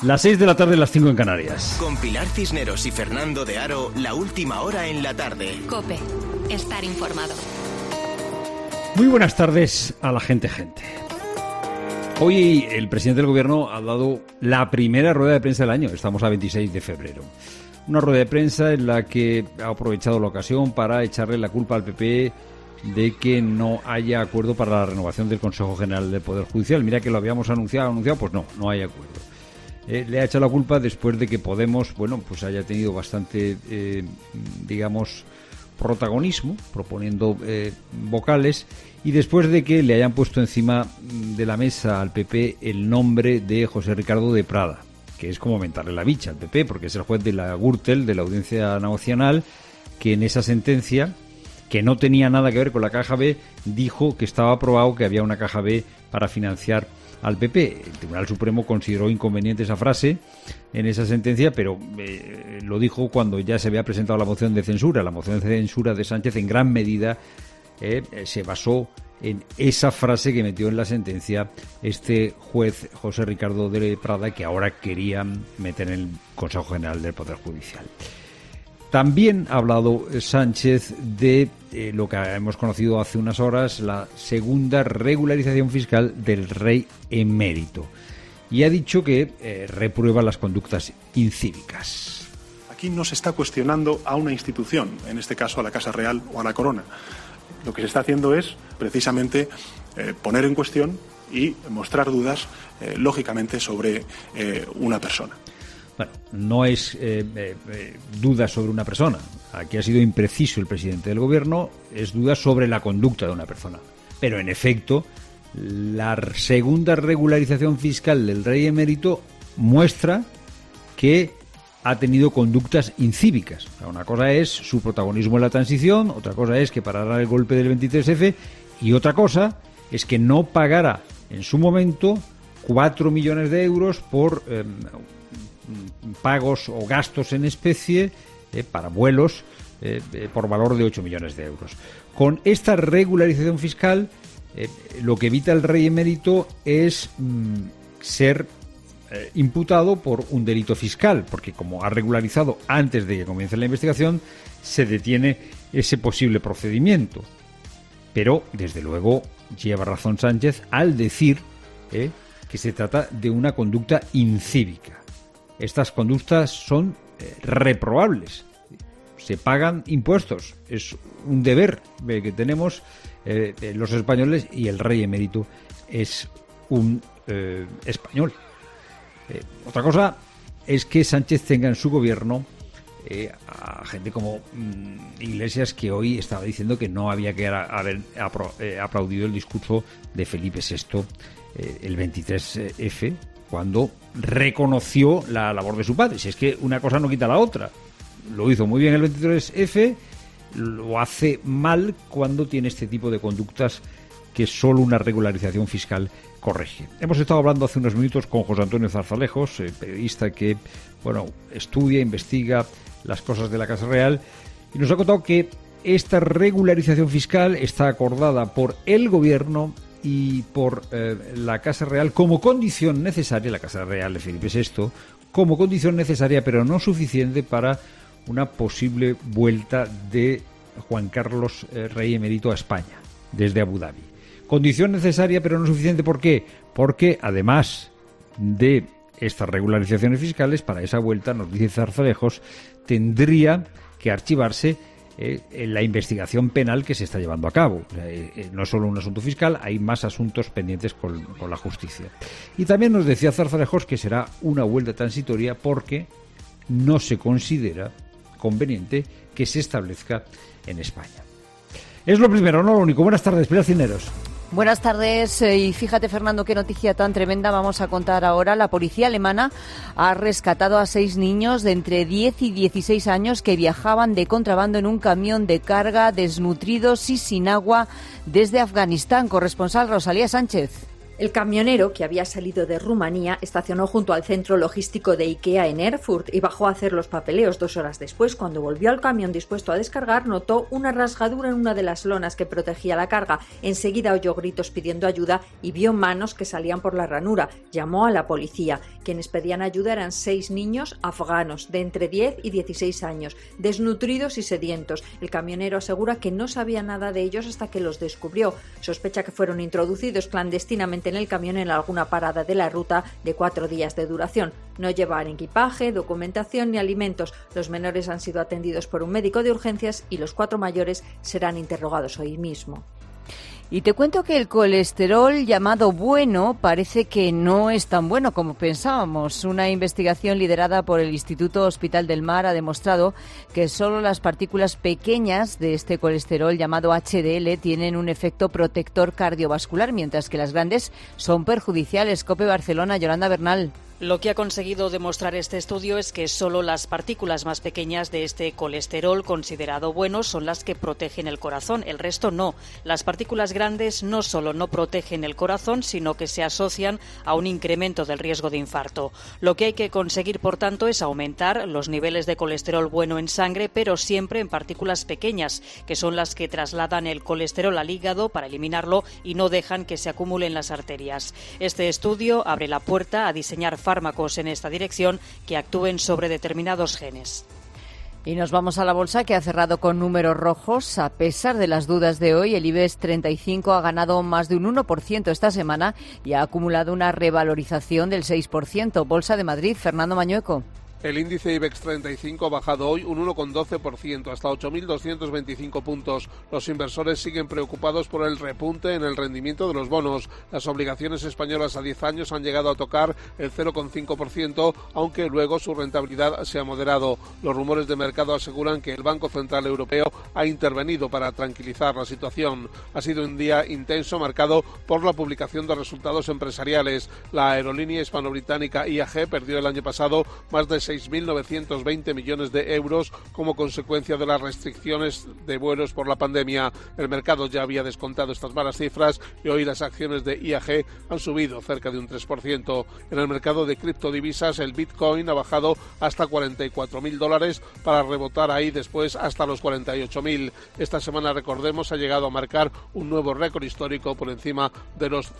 Las 6 de la tarde, las 5 en Canarias. Con Pilar Cisneros y Fernando de Aro, la última hora en la tarde. COPE. Estar informado. Muy buenas tardes a la gente. Hoy el presidente del gobierno ha dado la primera rueda de prensa del año. Estamos a 26 de febrero. Una rueda de prensa en la que ha aprovechado la ocasión para echarle la culpa al PP de que no haya acuerdo para la renovación del Consejo General del Poder Judicial. Mira que lo habíamos anunciado, pues no hay acuerdo. Le ha echado la culpa después de que Podemos, pues haya tenido bastante, protagonismo, proponiendo vocales, y después de que le hayan puesto encima de la mesa al PP el nombre de José Ricardo de Prada, que es como mentarle la bicha al PP, porque es el juez de la Gürtel, de la Audiencia Nacional, que en esa sentencia, que no tenía nada que ver con la Caja B, dijo que estaba aprobado que había una Caja B para financiar al PP. El Tribunal Supremo consideró inconveniente esa frase en esa sentencia, pero lo dijo cuando ya se había presentado la moción de censura. La moción de censura de Sánchez en gran medida se basó en esa frase que metió en la sentencia este juez José Ricardo de Prada, que ahora quería meter en el Consejo General del Poder Judicial. También ha hablado Sánchez de lo que hemos conocido hace unas horas, la segunda regularización fiscal del rey emérito. Y ha dicho que reprueba las conductas incívicas. Aquí no se está cuestionando a una institución, en este caso a la Casa Real o a la Corona. Lo que se está haciendo es, precisamente, poner en cuestión y mostrar dudas, lógicamente, sobre una persona. Bueno, no es duda sobre una persona. Aquí ha sido impreciso el presidente del gobierno, es duda sobre la conducta de una persona. Pero, en efecto, la segunda regularización fiscal del rey emérito muestra que ha tenido conductas incívicas. O sea, una cosa es su protagonismo en la transición, otra cosa es que parara el golpe del 23F y otra cosa es que no pagara en su momento 4 millones de euros por pagos o gastos en especie para vuelos por valor de 8 millones de euros. Con esta regularización fiscal, lo que evita el rey emérito es ser imputado por un delito fiscal, porque como ha regularizado antes de que comience la investigación, se detiene ese posible procedimiento. Pero, desde luego, lleva razón Sánchez al decir que se trata de una conducta incívica. Estas conductas son reprobables. Se pagan impuestos. Es un deber que tenemos los españoles, y el rey emérito es un español. Otra cosa es que Sánchez tenga en su gobierno a gente como Iglesias, que hoy estaba diciendo que no había que haber aplaudido el discurso de Felipe VI el 23F, cuando reconoció la labor de su padre. Si es que una cosa no quita la otra. Lo hizo muy bien el 23F, lo hace mal cuando tiene este tipo de conductas que solo una regularización fiscal corrige. Hemos estado hablando hace unos minutos con José Antonio Zarzalejos, periodista que estudia, investiga las cosas de la Casa Real, y nos ha contado que esta regularización fiscal está acordada por el Gobierno y por la Casa Real como condición necesaria, la Casa Real de Felipe VI, como condición necesaria pero no suficiente para una posible vuelta de Juan Carlos, rey emérito, a España, desde Abu Dhabi. Condición necesaria pero no suficiente, ¿por qué? Porque además de estas regularizaciones fiscales, para esa vuelta, nos dice Zarzalejos, tendría que archivarse la investigación penal que se está llevando a cabo. No es solo un asunto fiscal, hay más asuntos pendientes con la justicia. Y también nos decía Zarzalejos que será una vuelta transitoria porque no se considera conveniente que se establezca en España. Es lo primero, no lo único. Buenas tardes, Pilar Cisneros. Buenas tardes, y fíjate, Fernando, qué noticia tan tremenda vamos a contar ahora. La policía alemana ha rescatado a 6 niños de entre 10 y 16 años que viajaban de contrabando en un camión de carga, desnutridos y sin agua, desde Afganistán. Corresponsal Rosalía Sánchez. El camionero, que había salido de Rumanía, estacionó junto al centro logístico de IKEA en Erfurt y bajó a hacer los papeleos. 2 horas después, cuando volvió al camión dispuesto a descargar, notó una rasgadura en una de las lonas que protegía la carga. Enseguida oyó gritos pidiendo ayuda y vio manos que salían por la ranura. Llamó a la policía. Quienes pedían ayuda eran 6 niños afganos de entre 10 y 16 años, desnutridos y sedientos. El camionero asegura que no sabía nada de ellos hasta que los descubrió. Sospecha que fueron introducidos clandestinamente en el camión en alguna parada de la ruta de 4 días de duración. No llevaban equipaje, documentación ni alimentos. Los menores han sido atendidos por un médico de urgencias y los 4 mayores serán interrogados hoy mismo. Y te cuento que el colesterol llamado bueno parece que no es tan bueno como pensábamos. Una investigación liderada por el Instituto Hospital del Mar ha demostrado que solo las partículas pequeñas de este colesterol llamado HDL tienen un efecto protector cardiovascular, mientras que las grandes son perjudiciales. COPE Barcelona, Yolanda Bernal. Lo que ha conseguido demostrar este estudio es que solo las partículas más pequeñas de este colesterol considerado bueno son las que protegen el corazón, el resto no. Las partículas grandes no solo no protegen el corazón, sino que se asocian a un incremento del riesgo de infarto. Lo que hay que conseguir, por tanto, es aumentar los niveles de colesterol bueno en sangre, pero siempre en partículas pequeñas, que son las que trasladan el colesterol al hígado para eliminarlo y no dejan que se acumule en las arterias. Este estudio abre la puerta a diseñar fármacos en esta dirección que actúen sobre determinados genes. Y nos vamos a la bolsa, que ha cerrado con números rojos. A pesar de las dudas de hoy, el IBEX 35 ha ganado más de un 1% esta semana y ha acumulado una revalorización del 6%. Bolsa de Madrid, Fernando Mañueco. El índice IBEX 35 ha bajado hoy un 1,12%, hasta 8.225 puntos. Los inversores siguen preocupados por el repunte en el rendimiento de los bonos. Las obligaciones españolas a 10 años han llegado a tocar el 0,5%, aunque luego su rentabilidad se ha moderado. Los rumores de mercado aseguran que el Banco Central Europeo ha intervenido para tranquilizar la situación. Ha sido un día intenso, marcado por la publicación de resultados empresariales. La aerolínea hispano-británica IAG perdió el año pasado más de 6.920 millones de euros como consecuencia de las restricciones de vuelos por la pandemia. El mercado ya había descontado estas malas cifras y hoy las acciones de IAG han subido cerca de un 3%. En el mercado de criptodivisas, el Bitcoin ha bajado hasta $44.000 para rebotar ahí después hasta los 48.000. Esta semana, recordemos, ha llegado a marcar un nuevo récord histórico por encima de los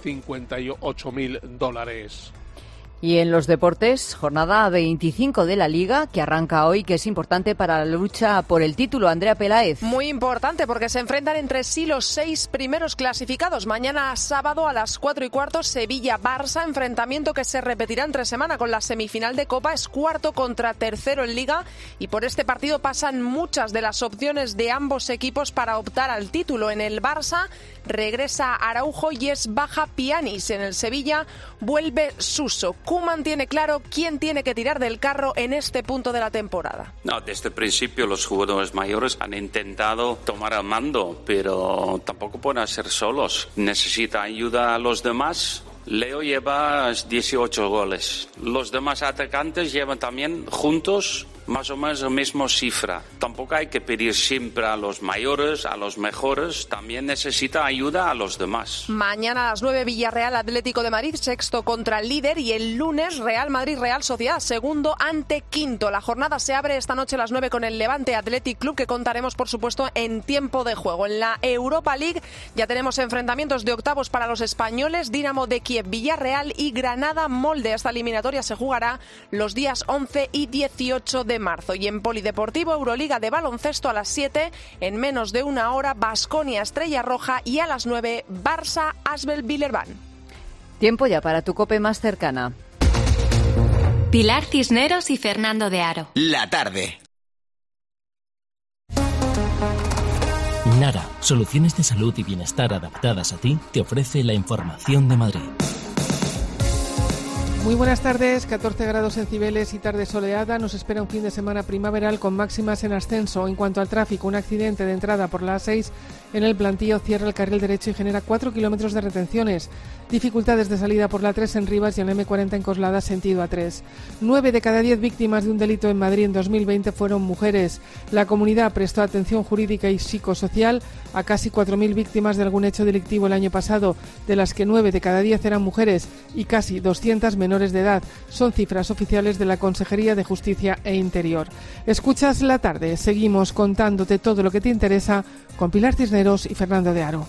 $58.000. Y en los deportes, jornada 25 de la Liga, que arranca hoy, que es importante para la lucha por el título. Andrea Peláez. Muy importante, porque se enfrentan entre sí los 6 primeros clasificados. Mañana sábado a las 4:15, Sevilla-Barça, enfrentamiento que se repetirá entre semana con la semifinal de Copa. Es cuarto contra tercero en Liga y por este partido pasan muchas de las opciones de ambos equipos para optar al título. En el Barça regresa Araujo y es baja Pjanic. En el Sevilla vuelve Suso. Koeman tiene claro quién tiene que tirar del carro en este punto de la temporada. No, desde el principio los jugadores mayores han intentado tomar el mando, pero tampoco pueden ser solos. Necesita ayuda a los demás. Leo lleva 18 goles. Los demás atacantes llevan también juntos más o menos la misma cifra. Tampoco hay que pedir siempre a los mayores, a los mejores. También necesita ayuda a los demás. Mañana a las 9, Villarreal Atlético de Madrid, sexto contra el líder. Y el lunes, Real Madrid Real Sociedad, segundo ante quinto. La jornada se abre esta noche a las 9 con el Levante Athletic Club, que contaremos, por supuesto, en tiempo de juego. En la Europa League ya tenemos enfrentamientos de octavos para los españoles. Dinamo de Kiev, Villarreal y Granada Molde. Esta eliminatoria se jugará los días 11 y 18 de marzo. Y en polideportivo, Euroliga de baloncesto a las 7, en menos de una hora, Baskonia Estrella Roja y a las 9, Barça Asbel Villeurbanne. Tiempo ya para tu COPE más cercana. Pilar Cisneros y Fernando de Aro. La tarde. Nara, soluciones de salud y bienestar adaptadas a ti, te ofrece la información de Madrid. Muy buenas tardes, 14 grados en Cibeles y tarde soleada. Nos espera un fin de semana primaveral con máximas en ascenso. En cuanto al tráfico, un accidente de entrada por la A6 en el Plantío cierra el carril derecho y genera 4 kilómetros de retenciones. Dificultades de salida por la 3 en Rivas y en la M40 en Coslada, sentido A3. 9 de cada 10 víctimas de un delito en Madrid en 2020 fueron mujeres. La comunidad prestó atención jurídica y psicosocial a casi 4.000 víctimas de algún hecho delictivo el año pasado, de las que 9 de cada 10 eran mujeres y casi 200 menores de edad. Son cifras oficiales de la Consejería de Justicia e Interior. Escuchas La Tarde. Seguimos contándote todo lo que te interesa con Pilar Cisneros y Fernando de Aro.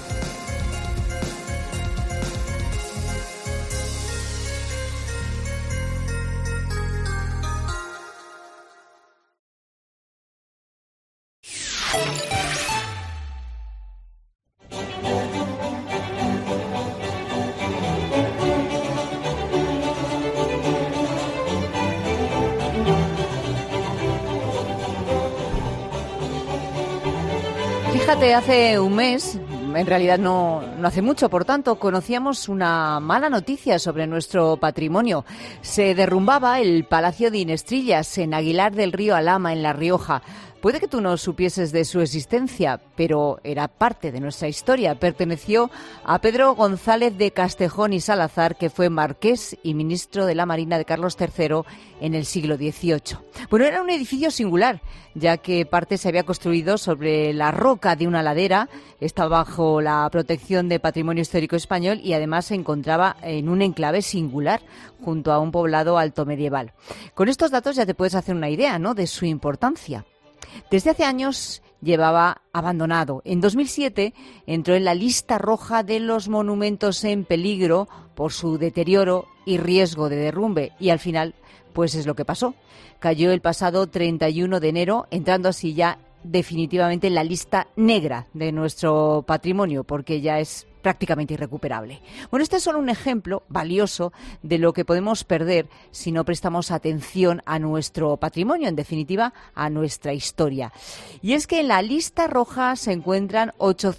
Fíjate, hace un mes, en realidad no hace mucho, por tanto, conocíamos una mala noticia sobre nuestro patrimonio. Se derrumbaba el Palacio de Inestrillas en Aguilar del Río Alhama, en La Rioja. Puede que tú no supieses de su existencia, pero era parte de nuestra historia. Perteneció a Pedro González de Castejón y Salazar, que fue marqués y ministro de la Marina de Carlos III en el siglo XVIII. Bueno, era un edificio singular, ya que parte se había construido sobre la roca de una ladera, estaba bajo la protección de Patrimonio Histórico Español y además se encontraba en un enclave singular, junto a un poblado altomedieval. Con estos datos ya te puedes hacer una idea, ¿no?, de su importancia. Desde hace años llevaba abandonado. En 2007 entró en la lista roja de los monumentos en peligro por su deterioro y riesgo de derrumbe y al final pues es lo que pasó. Cayó el pasado 31 de enero, entrando así ya definitivamente en la lista negra de nuestro patrimonio, porque ya es prácticamente irrecuperable. Bueno, este es solo un ejemplo valioso de lo que podemos perder si no prestamos atención a nuestro patrimonio, en definitiva, a nuestra historia. Y es que en la lista roja se encuentran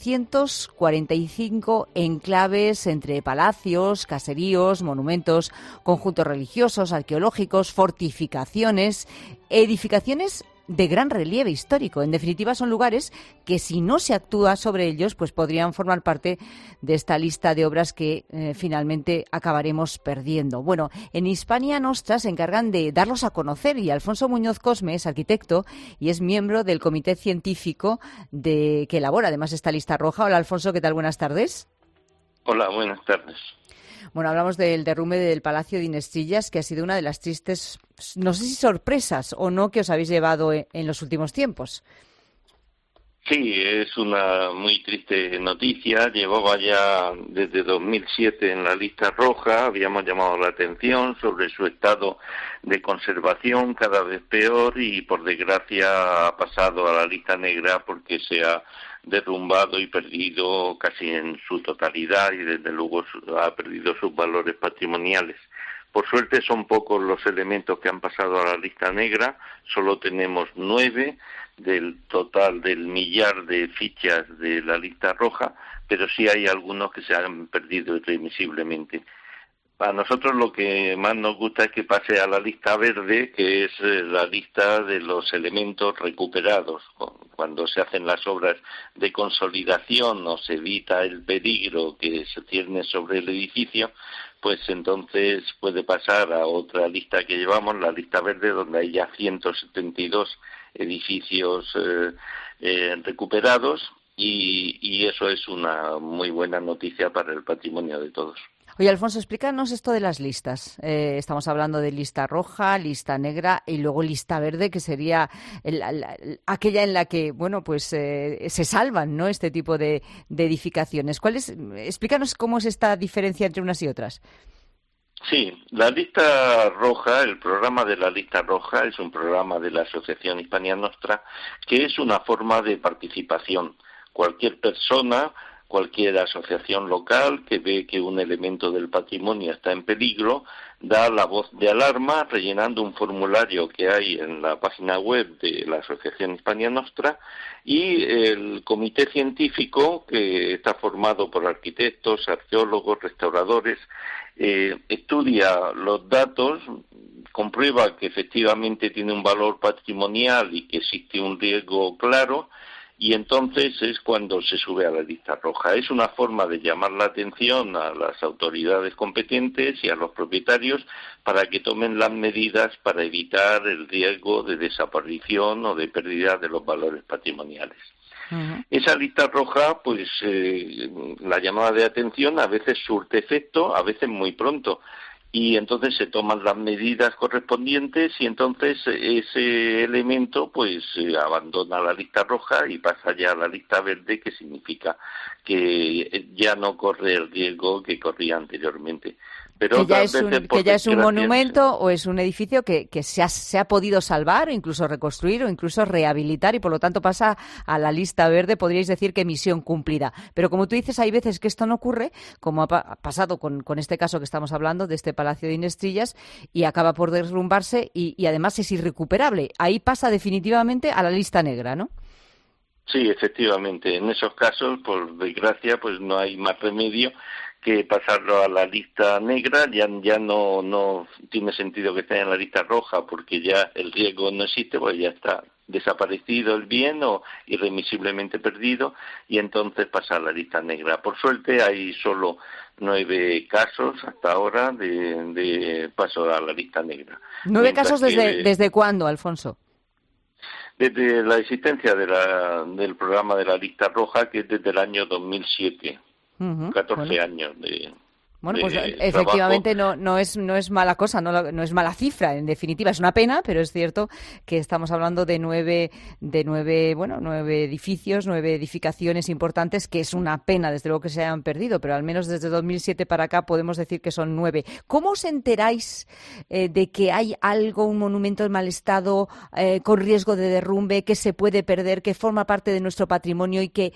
845 enclaves entre palacios, caseríos, monumentos, conjuntos religiosos, arqueológicos, fortificaciones, edificaciones de gran relieve histórico. En definitiva, son lugares que si no se actúa sobre ellos, pues podrían formar parte de esta lista de obras que finalmente acabaremos perdiendo. Bueno, en Hispania Nostra se encargan de darlos a conocer y Alfonso Muñoz Cosme es arquitecto y es miembro del comité científico que elabora además esta lista roja. Hola, Alfonso, ¿qué tal? Buenas tardes. Hola, buenas tardes. Bueno, hablamos del derrumbe del Palacio de Inestrillas, que ha sido una de las tristes, no sé si sorpresas o no, que os habéis llevado en los últimos tiempos. Sí, es una muy triste noticia. Llevaba ya desde 2007 en la lista roja. Habíamos llamado la atención sobre su estado de conservación, cada vez peor, y por desgracia ha pasado a la lista negra porque se ha derrumbado y perdido casi en su totalidad y desde luego ha perdido sus valores patrimoniales. Por suerte son pocos los elementos que han pasado a la lista negra, solo tenemos 9 del total del millar de fichas de la lista roja, pero sí hay algunos que se han perdido irremisiblemente. A nosotros lo que más nos gusta es que pase a la lista verde, que es la lista de los elementos recuperados. Cuando se hacen las obras de consolidación o se evita el peligro que se cierne sobre el edificio, pues entonces puede pasar a otra lista que llevamos, la lista verde, donde hay ya 172 edificios recuperados y eso es una muy buena noticia para el patrimonio de todos. Oye, Alfonso, explícanos esto de las listas. Estamos hablando de lista roja, lista negra y luego lista verde, que sería aquella en la que, bueno, pues se salvan, ¿no?, este tipo de edificaciones. Explícanos cómo es esta diferencia entre unas y otras. Sí, la lista roja, el programa de la lista roja es un programa de la Asociación Hispania Nostra que es una forma de participación. Cualquier persona, cualquier asociación local que ve que un elemento del patrimonio está en peligro, da la voz de alarma rellenando un formulario que hay en la página web de la Asociación Hispania Nostra y el comité científico, que está formado por arquitectos, arqueólogos, restauradores, estudia los datos, comprueba que efectivamente tiene un valor patrimonial y que existe un riesgo claro y entonces es cuando se sube a la lista roja. Es una forma de llamar la atención a las autoridades competentes y a los propietarios para que tomen las medidas para evitar el riesgo de desaparición o de pérdida de los valores patrimoniales. Uh-huh. Esa lista roja, pues la llamada de atención a veces surte efecto, a veces muy pronto, y entonces se toman las medidas correspondientes y entonces ese elemento pues abandona la lista roja y pasa ya a la lista verde, que significa que ya no corre el riesgo que corría anteriormente. Pero que ya es un monumento o es un edificio que se ha podido salvar, o incluso reconstruir o incluso rehabilitar, y por lo tanto pasa a la lista verde. Podríais decir que misión cumplida. Pero como tú dices, hay veces que esto no ocurre, como ha pasado con este caso que estamos hablando, de este Palacio de Inestrillas, y acaba por derrumbarse y además es irrecuperable. Ahí pasa definitivamente a la lista negra, ¿no? Sí, efectivamente. En esos casos, por desgracia, pues no hay más remedio que pasarlo a la lista negra. Ya no tiene sentido que esté en la lista roja, porque ya el riesgo no existe, pues ya está desaparecido el bien o irremisiblemente perdido, y entonces pasa a la lista negra. Por suerte hay solo 9 casos hasta ahora de paso a la lista negra. 9 casos ¿desde cuándo, Alfonso? Desde la existencia del programa de la lista roja, que es desde el año 2007. 14 años de Bueno, pues efectivamente no es mala cosa, no es mala cifra, en definitiva es una pena, pero es cierto que estamos hablando de nueve edificios, 9 edificaciones importantes, que es una pena desde luego que se hayan perdido, pero al menos desde 2007 para acá podemos decir que son 9. ¿Cómo os enteráis de que hay algo, un monumento en mal estado, con riesgo de derrumbe, que se puede perder, que forma parte de nuestro patrimonio y que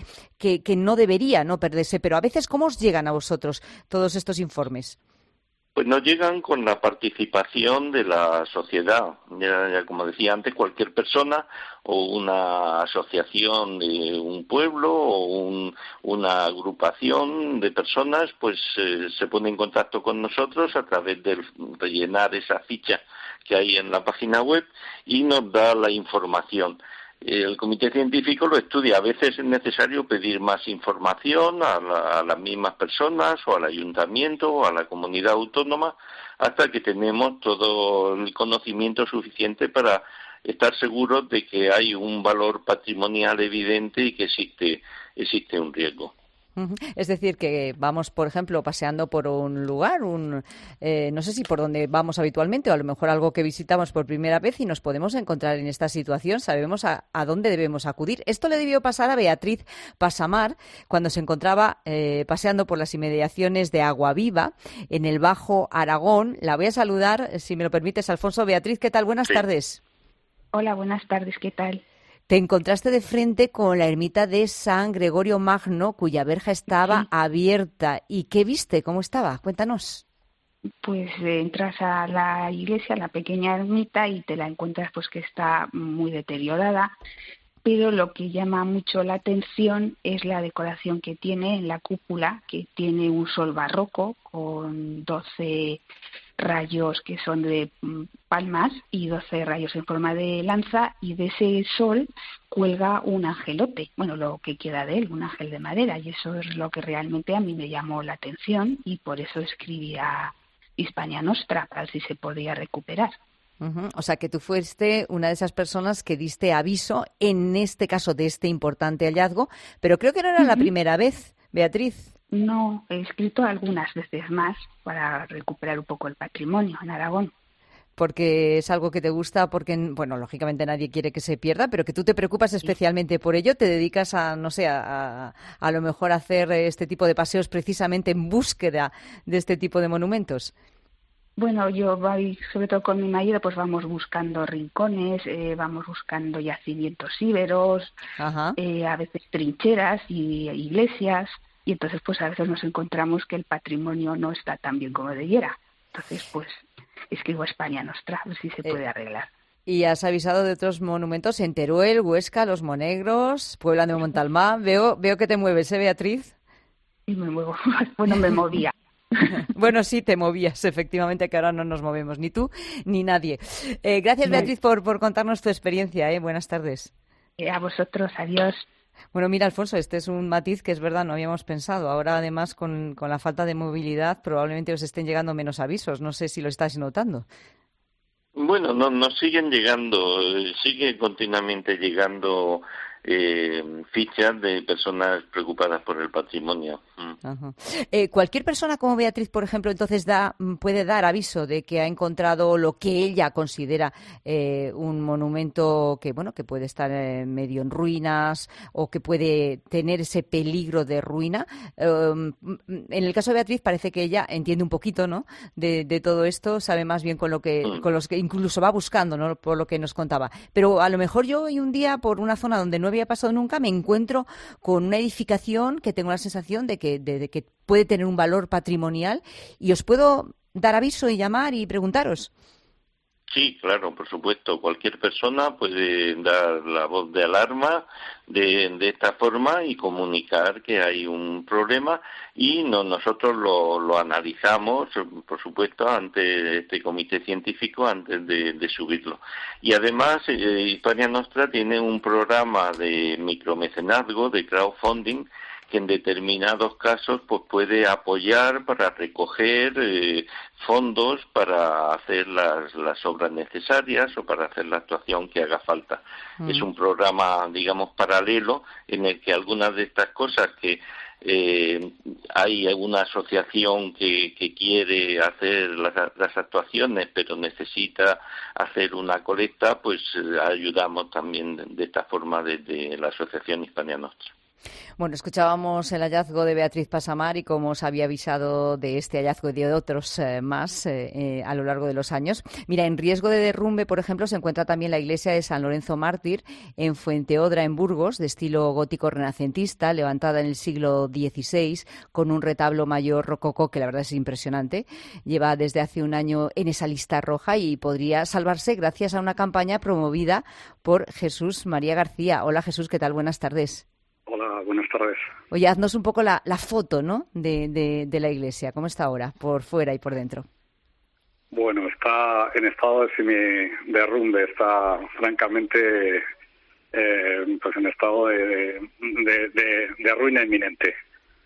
no debería no perderse? Pero a veces, ¿cómo os llegan a vosotros todos estos informes? Pues nos llegan con la participación de la sociedad. Ya como decía antes, cualquier persona o una asociación de un pueblo o una agrupación de personas, pues se pone en contacto con nosotros a través de rellenar esa ficha que hay en la página web y nos da la información. El comité científico lo estudia. A veces es necesario pedir más información a las mismas personas o al ayuntamiento o a la comunidad autónoma, hasta que tenemos todo el conocimiento suficiente para estar seguros de que hay un valor patrimonial evidente y que existe un riesgo. Es decir, que vamos, por ejemplo, paseando por un lugar, no sé si por donde vamos habitualmente o a lo mejor algo que visitamos por primera vez y nos podemos encontrar en esta situación, sabemos a dónde debemos acudir. Esto le debió pasar a Beatriz Pasamar cuando se encontraba paseando por las inmediaciones de Aguaviva, en el Bajo Aragón. La voy a saludar, si me lo permites, Alfonso. Beatriz, ¿qué tal? Buenas tardes. Hola, buenas tardes, ¿qué tal? Te encontraste de frente con la ermita de San Gregorio Magno, cuya verja estaba abierta. ¿Y qué viste? ¿Cómo estaba? Cuéntanos. Pues entras a la iglesia, a la pequeña ermita, y te la encuentras pues que está muy deteriorada. Pero lo que llama mucho la atención es la decoración que tiene en la cúpula, que tiene un sol barroco con 12 rayos que son de palmas y 12 rayos en forma de lanza, y de ese sol cuelga un angelote, bueno, lo que queda de él, un ángel de madera, y eso es lo que realmente a mí me llamó la atención, y por eso escribí a Hispania Nostra, para ver si se podía recuperar. O sea, que tú fuiste una de esas personas que diste aviso, en este caso, de este importante hallazgo, pero creo que no era la primera vez, Beatriz. No, he escrito algunas veces más para recuperar un poco el patrimonio en Aragón. Porque es algo que te gusta, porque, bueno, lógicamente nadie quiere que se pierda, pero que tú te preocupas especialmente por ello, te dedicas a, no sé, a lo mejor a hacer este tipo de paseos precisamente en búsqueda de este tipo de monumentos. Bueno, yo voy, sobre todo con mi marido, pues vamos buscando rincones, vamos buscando yacimientos íberos, a veces trincheras y iglesias, y entonces pues a veces nos encontramos que el patrimonio no está tan bien como debiera. Entonces pues escribo a Hispania Nostra, a ver si se puede arreglar. Y has avisado de otros monumentos en Teruel, Huesca, Los Monegros, Puebla de Montalmá. Veo que te mueves, Beatriz? Y me muevo, bueno, me movía. Bueno, sí, te movías, efectivamente, que ahora no nos movemos, ni tú ni nadie. Gracias, Beatriz, por contarnos tu experiencia. Buenas tardes. A vosotros, adiós. Bueno, mira, Alfonso, este es un matiz que es verdad, no habíamos pensado. Ahora, además, con la falta de movilidad, probablemente os estén llegando menos avisos. No sé si lo estáis notando. Bueno, no siguen llegando, sigue continuamente llegando fichas de personas preocupadas por el patrimonio. Ajá. Cualquier persona como Beatriz, por ejemplo, entonces puede dar aviso de que ha encontrado lo que ella considera un monumento que puede estar medio en ruinas o que puede tener ese peligro de ruina. En el caso de Beatriz parece que ella entiende un poquito, ¿no?, de todo esto, sabe más bien con los que incluso va buscando, ¿no?, por lo que nos contaba. Pero a lo mejor yo hoy un día por una zona donde no había pasado nunca me encuentro con una edificación que tengo la sensación de que puede tener un valor patrimonial y os puedo dar aviso y llamar y preguntaros. Sí, claro, por supuesto. Cualquier persona puede dar la voz de alarma de esta forma y comunicar que hay un problema y nosotros lo analizamos, por supuesto, ante este comité científico antes de subirlo. Y además, Hispania Nostra tiene un programa de micromecenazgo, de crowdfunding, que en determinados casos pues puede apoyar para recoger fondos para hacer las obras necesarias o para hacer la actuación que haga falta. Es un programa, digamos, paralelo en el que algunas de estas cosas que hay alguna asociación que quiere hacer las actuaciones pero necesita hacer una colecta, pues ayudamos también de esta forma desde la Asociación Hispania Nostra. Bueno, escuchábamos el hallazgo de Beatriz Passamar y cómo os había avisado de este hallazgo y de otros más a lo largo de los años. Mira, en riesgo de derrumbe, por ejemplo, se encuentra también la iglesia de San Lorenzo Mártir en Fuenteodra, en Burgos, de estilo gótico renacentista, levantada en el siglo XVI, con un retablo mayor rococó que la verdad es impresionante. Lleva desde hace un año en esa lista roja y podría salvarse gracias a una campaña promovida por Jesús María García. Hola Jesús, ¿qué tal? Buenas tardes. Hola, buenas tardes. Oye, haznos un poco la foto, ¿no?, de la iglesia. ¿Cómo está ahora, por fuera y por dentro? Bueno, está en estado de semiderrumbe, está francamente pues en estado de ruina inminente.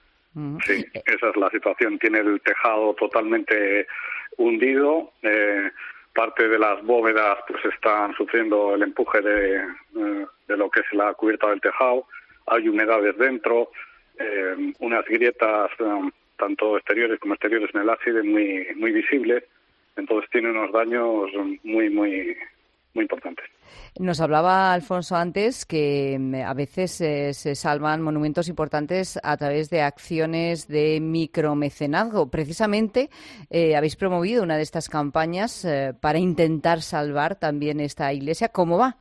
Sí, esa es la situación. Tiene el tejado totalmente hundido, parte de las bóvedas pues están sufriendo el empuje de lo que es la cubierta del tejado. Hay humedades dentro, unas grietas tanto exteriores como exteriores en el ábside muy visibles, entonces tiene unos daños muy importantes. Nos hablaba Alfonso antes que a veces se salvan monumentos importantes a través de acciones de micromecenazgo. Precisamente habéis promovido una de estas campañas para intentar salvar también esta iglesia. ¿Cómo va?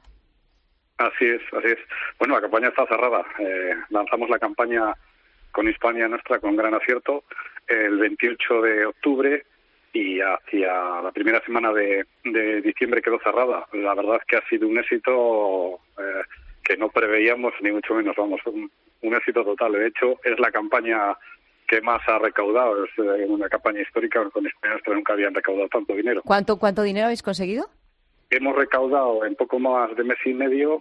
Así es. Bueno, la campaña está cerrada. Lanzamos la campaña con Hispania Nostra con gran acierto el 28 de octubre y hacia la primera semana de diciembre quedó cerrada. La verdad es que ha sido un éxito que no preveíamos, ni mucho menos, un éxito total. De hecho, es la campaña que más ha recaudado. Es una campaña histórica, con Hispania Nostra nunca habían recaudado tanto dinero. ¿Cuánto dinero habéis conseguido? Hemos recaudado en poco más de mes y medio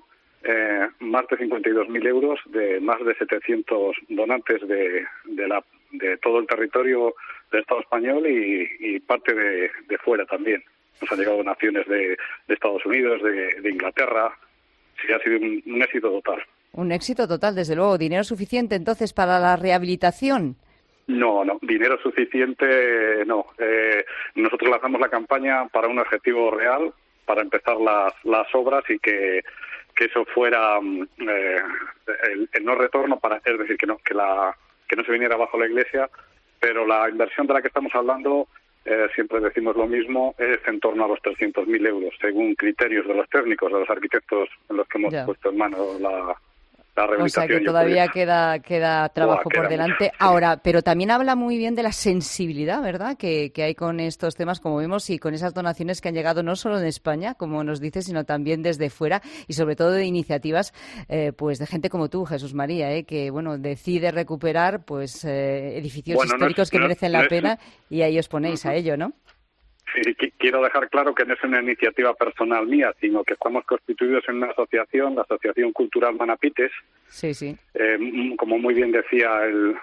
más de 52.000 euros de más de 700 donantes de todo el territorio del Estado español y parte de fuera también. Nos han llegado donaciones de Estados Unidos, de Inglaterra. Sí, ha sido un éxito total. Un éxito total, desde luego. ¿Dinero suficiente entonces para la rehabilitación? No, dinero suficiente no. Nosotros lanzamos la campaña para un objetivo real, para empezar las obras y que eso fuera el no retorno, es decir, que no se viniera abajo la iglesia, pero la inversión de la que estamos hablando, siempre decimos lo mismo, es en torno a los 300.000 euros, según criterios de los técnicos, de los arquitectos en los que hemos puesto en mano la rehabilitación. O sea que todavía queda trabajo por delante. Mucho. Ahora, pero también habla muy bien de la sensibilidad, ¿verdad?, que hay con estos temas, como vemos, y con esas donaciones que han llegado no solo de España, como nos dice, sino también desde fuera, y sobre todo de iniciativas pues de gente como tú, Jesús María, que decide recuperar pues edificios históricos que merecen la pena, y ahí os ponéis a ello, ¿no? Sí, quiero dejar claro que no es una iniciativa personal mía, sino que estamos constituidos en una asociación, la Asociación Cultural Manapites. Sí, sí. Como muy bien decía el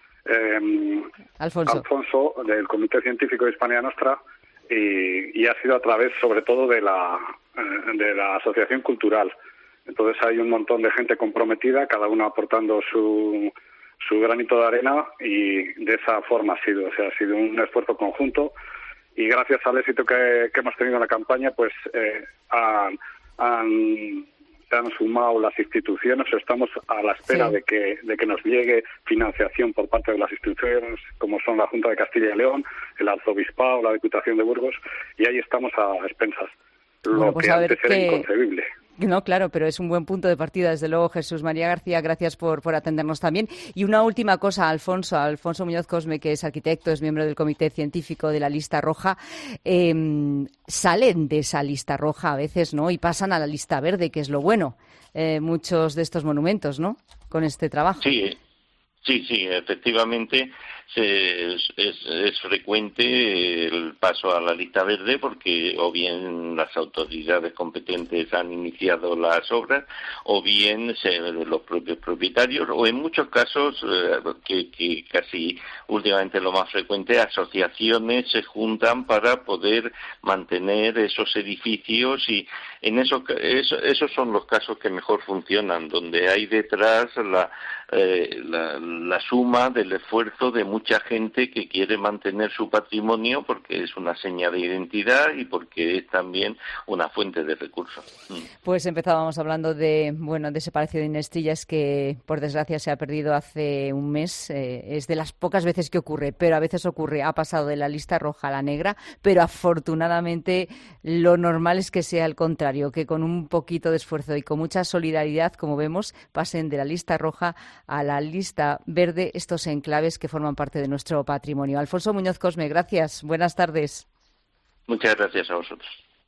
Alfonso, del Comité Científico de Hispania Nostra, y ha sido a través, sobre todo, de la Asociación Cultural. Entonces hay un montón de gente comprometida, cada uno aportando su granito de arena, y de esa forma ha sido un esfuerzo conjunto. Y gracias al éxito que hemos tenido en la campaña, pues se han sumado las instituciones. Estamos a la espera de que nos llegue financiación por parte de las instituciones, como son la Junta de Castilla y León, el Arzobispado, la Diputación de Burgos, y ahí estamos a expensas. Lo que antes era inconcebible. No, claro, pero es un buen punto de partida, desde luego. Jesús María García, gracias por atendernos también. Y una última cosa, Alfonso Muñoz Cosme, que es arquitecto, es miembro del Comité Científico de la Lista Roja. Salen de esa lista roja a veces, ¿no? Y pasan a la lista verde, que es lo bueno. Muchos de estos monumentos, ¿no? Con este trabajo. Sí, efectivamente. Es frecuente el paso a la lista verde porque o bien las autoridades competentes han iniciado las obras o bien los propios propietarios, o en muchos casos, que casi últimamente lo más frecuente, asociaciones se juntan para poder mantener esos edificios, y en esos son los casos que mejor funcionan, donde hay detrás la suma del esfuerzo de mucha gente que quiere mantener su patrimonio, porque es una seña de identidad y porque es también una fuente de recursos. Pues empezábamos hablando de ese Palacio de Inestrillas, que por desgracia se ha perdido hace un mes. Es de las pocas veces que ocurre, pero a veces ocurre. Ha pasado de la lista roja a la negra, pero afortunadamente lo normal es que sea al contrario, que con un poquito de esfuerzo y con mucha solidaridad, como vemos, pasen de la lista roja a la lista verde estos enclaves que forman parte de nuestro patrimonio. Alfonso Muñoz Cosme, gracias. Buenas tardes. Muchas gracias a vosotros.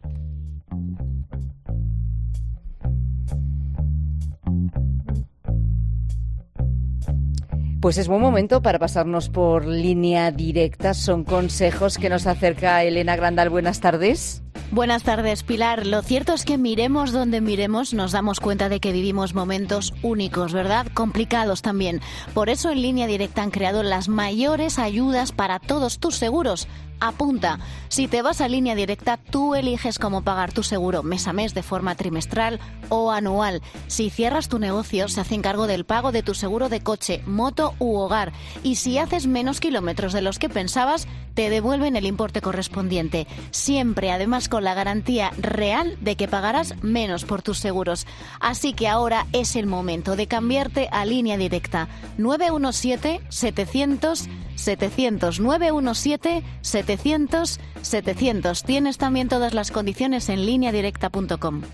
Pues es buen momento para pasarnos por Línea Directa. Son consejos que nos acerca Elena Grandal. Buenas tardes. Buenas tardes, Pilar. Lo cierto es que miremos donde miremos, nos damos cuenta de que vivimos momentos únicos, ¿verdad? Complicados también. Por eso en Línea Directa han creado las mayores ayudas para todos tus seguros. Apunta, si te vas a Línea Directa, tú eliges cómo pagar tu seguro mes a mes de forma trimestral o anual. Si cierras tu negocio, se hacen cargo del pago de tu seguro de coche, moto u hogar. Y si haces menos kilómetros de los que pensabas, te devuelven el importe correspondiente. Siempre, además, con la garantía real de que pagarás menos por tus seguros. Así que ahora es el momento de cambiarte a Línea Directa. 917-700-700. 917-700-700. Tienes también todas las condiciones en lineadirecta.com.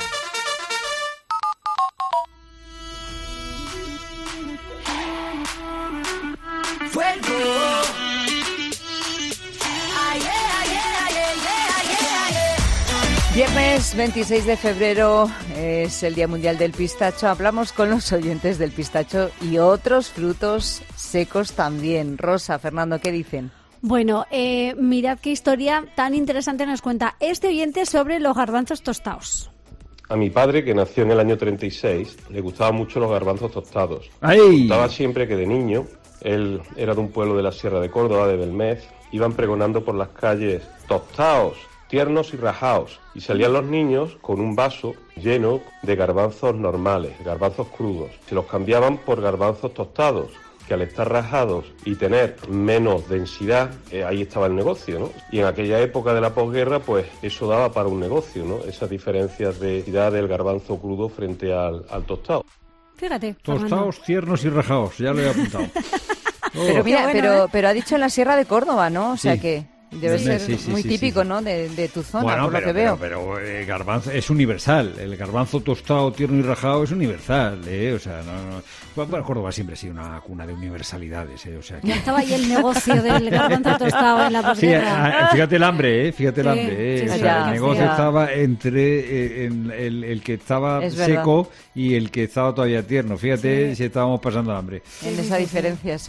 Viernes 26 de febrero es el Día Mundial del Pistacho. Hablamos con los oyentes del pistacho y otros frutos secos también. Rosa, Fernando, ¿qué dicen? Bueno, mirad qué historia tan interesante nos cuenta este oyente sobre los garbanzos tostados. A mi padre, que nació en el año 36, le gustaban mucho los garbanzos tostados. ¡Ay! Contaba siempre que de niño, él era de un pueblo de la Sierra de Córdoba, de Belmez, iban pregonando por las calles: tostaos, tiernos y rajaos, y salían los niños con un vaso lleno de garbanzos normales, garbanzos crudos. Se los cambiaban por garbanzos tostados, que al estar rajados y tener menos densidad, ahí estaba el negocio, ¿no? Y en aquella época de la posguerra, pues eso daba para un negocio, ¿no? Esas diferencias de densidad del garbanzo crudo frente al tostado. Fíjate, tostados, Fernando. Tiernos y rajados, ya lo he apuntado. Pero mira, pero ha dicho en la Sierra de Córdoba, ¿no? O sea Sí. que debe ser muy típico, ¿no? De tu zona, Bueno, por lo que veo. Pero el garbanzo es universal. El garbanzo tostado, tierno y rajado es universal, O sea, no. Bueno, Córdoba siempre ha sido una cuna de universalidades, O sea, Ya estaba ahí el negocio del garbanzo tostado en la posguerra. Fíjate el hambre, Fíjate el hambre, sí, O sí, sea, sí, el negocio sí. estaba entre el que estaba Es seco y el que estaba todavía tierno. Fíjate si estábamos pasando hambre. En esa diferencia, sí.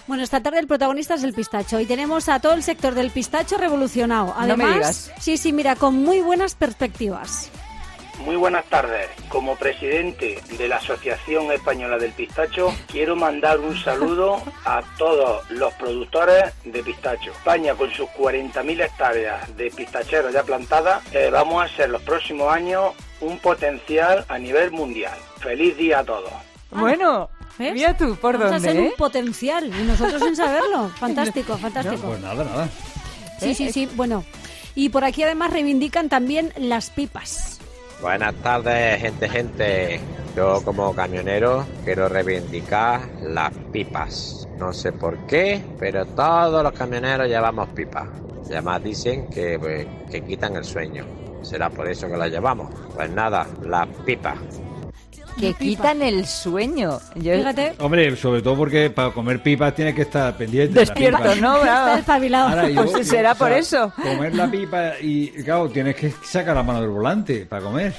Bueno, esta tarde el protagonista es el pistacho y tenemos a todo el sector del pistacho revolucionado. Además, no me digas. Sí, mira, con muy buenas perspectivas. Muy buenas tardes. Como presidente de la Asociación Española del Pistacho, quiero mandar un saludo a todos los productores de pistacho. España, con sus 40.000 hectáreas de pistacheros ya plantadas, vamos a ser los próximos años un potencial a nivel mundial. ¡Feliz día a todos! Bueno, ¿ves? Mira tú, ¿por Vamos dónde? a ser un potencial y nosotros sin saberlo. Fantástico. No, pues nada. Sí. Bueno, y por aquí además reivindican también las pipas. Buenas tardes, gente. Yo como camionero quiero reivindicar las pipas. No sé por qué, pero todos los camioneros llevamos pipas. Y además dicen que quitan el sueño. ¿Será por eso que las llevamos? Pues nada, las pipas. Que quitan el sueño. Fíjate. Hombre, sobre todo porque para comer pipas tienes que estar pendiente. Despierto, de la pipa. ¿no? Bravo. Está espabilado. Ahora, Pues será por eso. Comer la pipa y, claro, tienes que sacar la mano del volante para comer.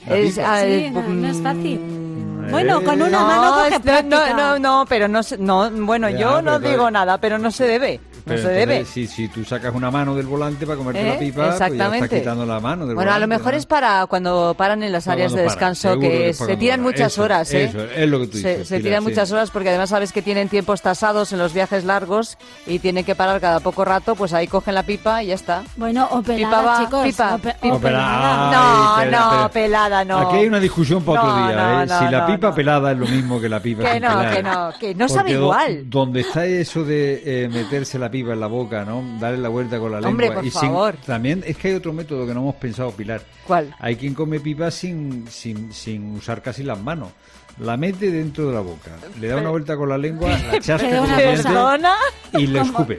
Sí, no es fácil. Bueno, con una mano coge práctica. No, pero bueno, Ya, yo no pero digo nada, pero no se debe. Pero se debe. Si tú sacas una mano del volante para comerte la pipa, pues ya Exactamente. estás quitando la mano del volante. Bueno, a lo mejor ¿no? es para cuando paran en las áreas de descanso, que se tiran muchas horas, ¿eh? Eso, es lo que tú dices. Se tiran muchas horas porque además sabes que tienen tiempos tasados en los viajes largos y tienen que parar cada poco rato, pues ahí cogen la pipa y ya está. Bueno, o pelada, Pipa va, chicos. pipa. O pelada. No, pelada no. Aquí hay una discusión para otro día, ¿eh? no, Si la no, pipa pelada es lo mismo que la pipa Que sin no, pelar. que no sabe igual. Donde está eso de meterse la pipa en la boca, ¿no? Darle la vuelta con la lengua. Hombre, por favor. También es que hay otro método que no hemos pensado, Pilar. ¿Cuál? Hay quien come pipa sin usar casi las manos. La mete dentro de la boca, le da una vuelta con la lengua, la chasca con los dientes y le escupe.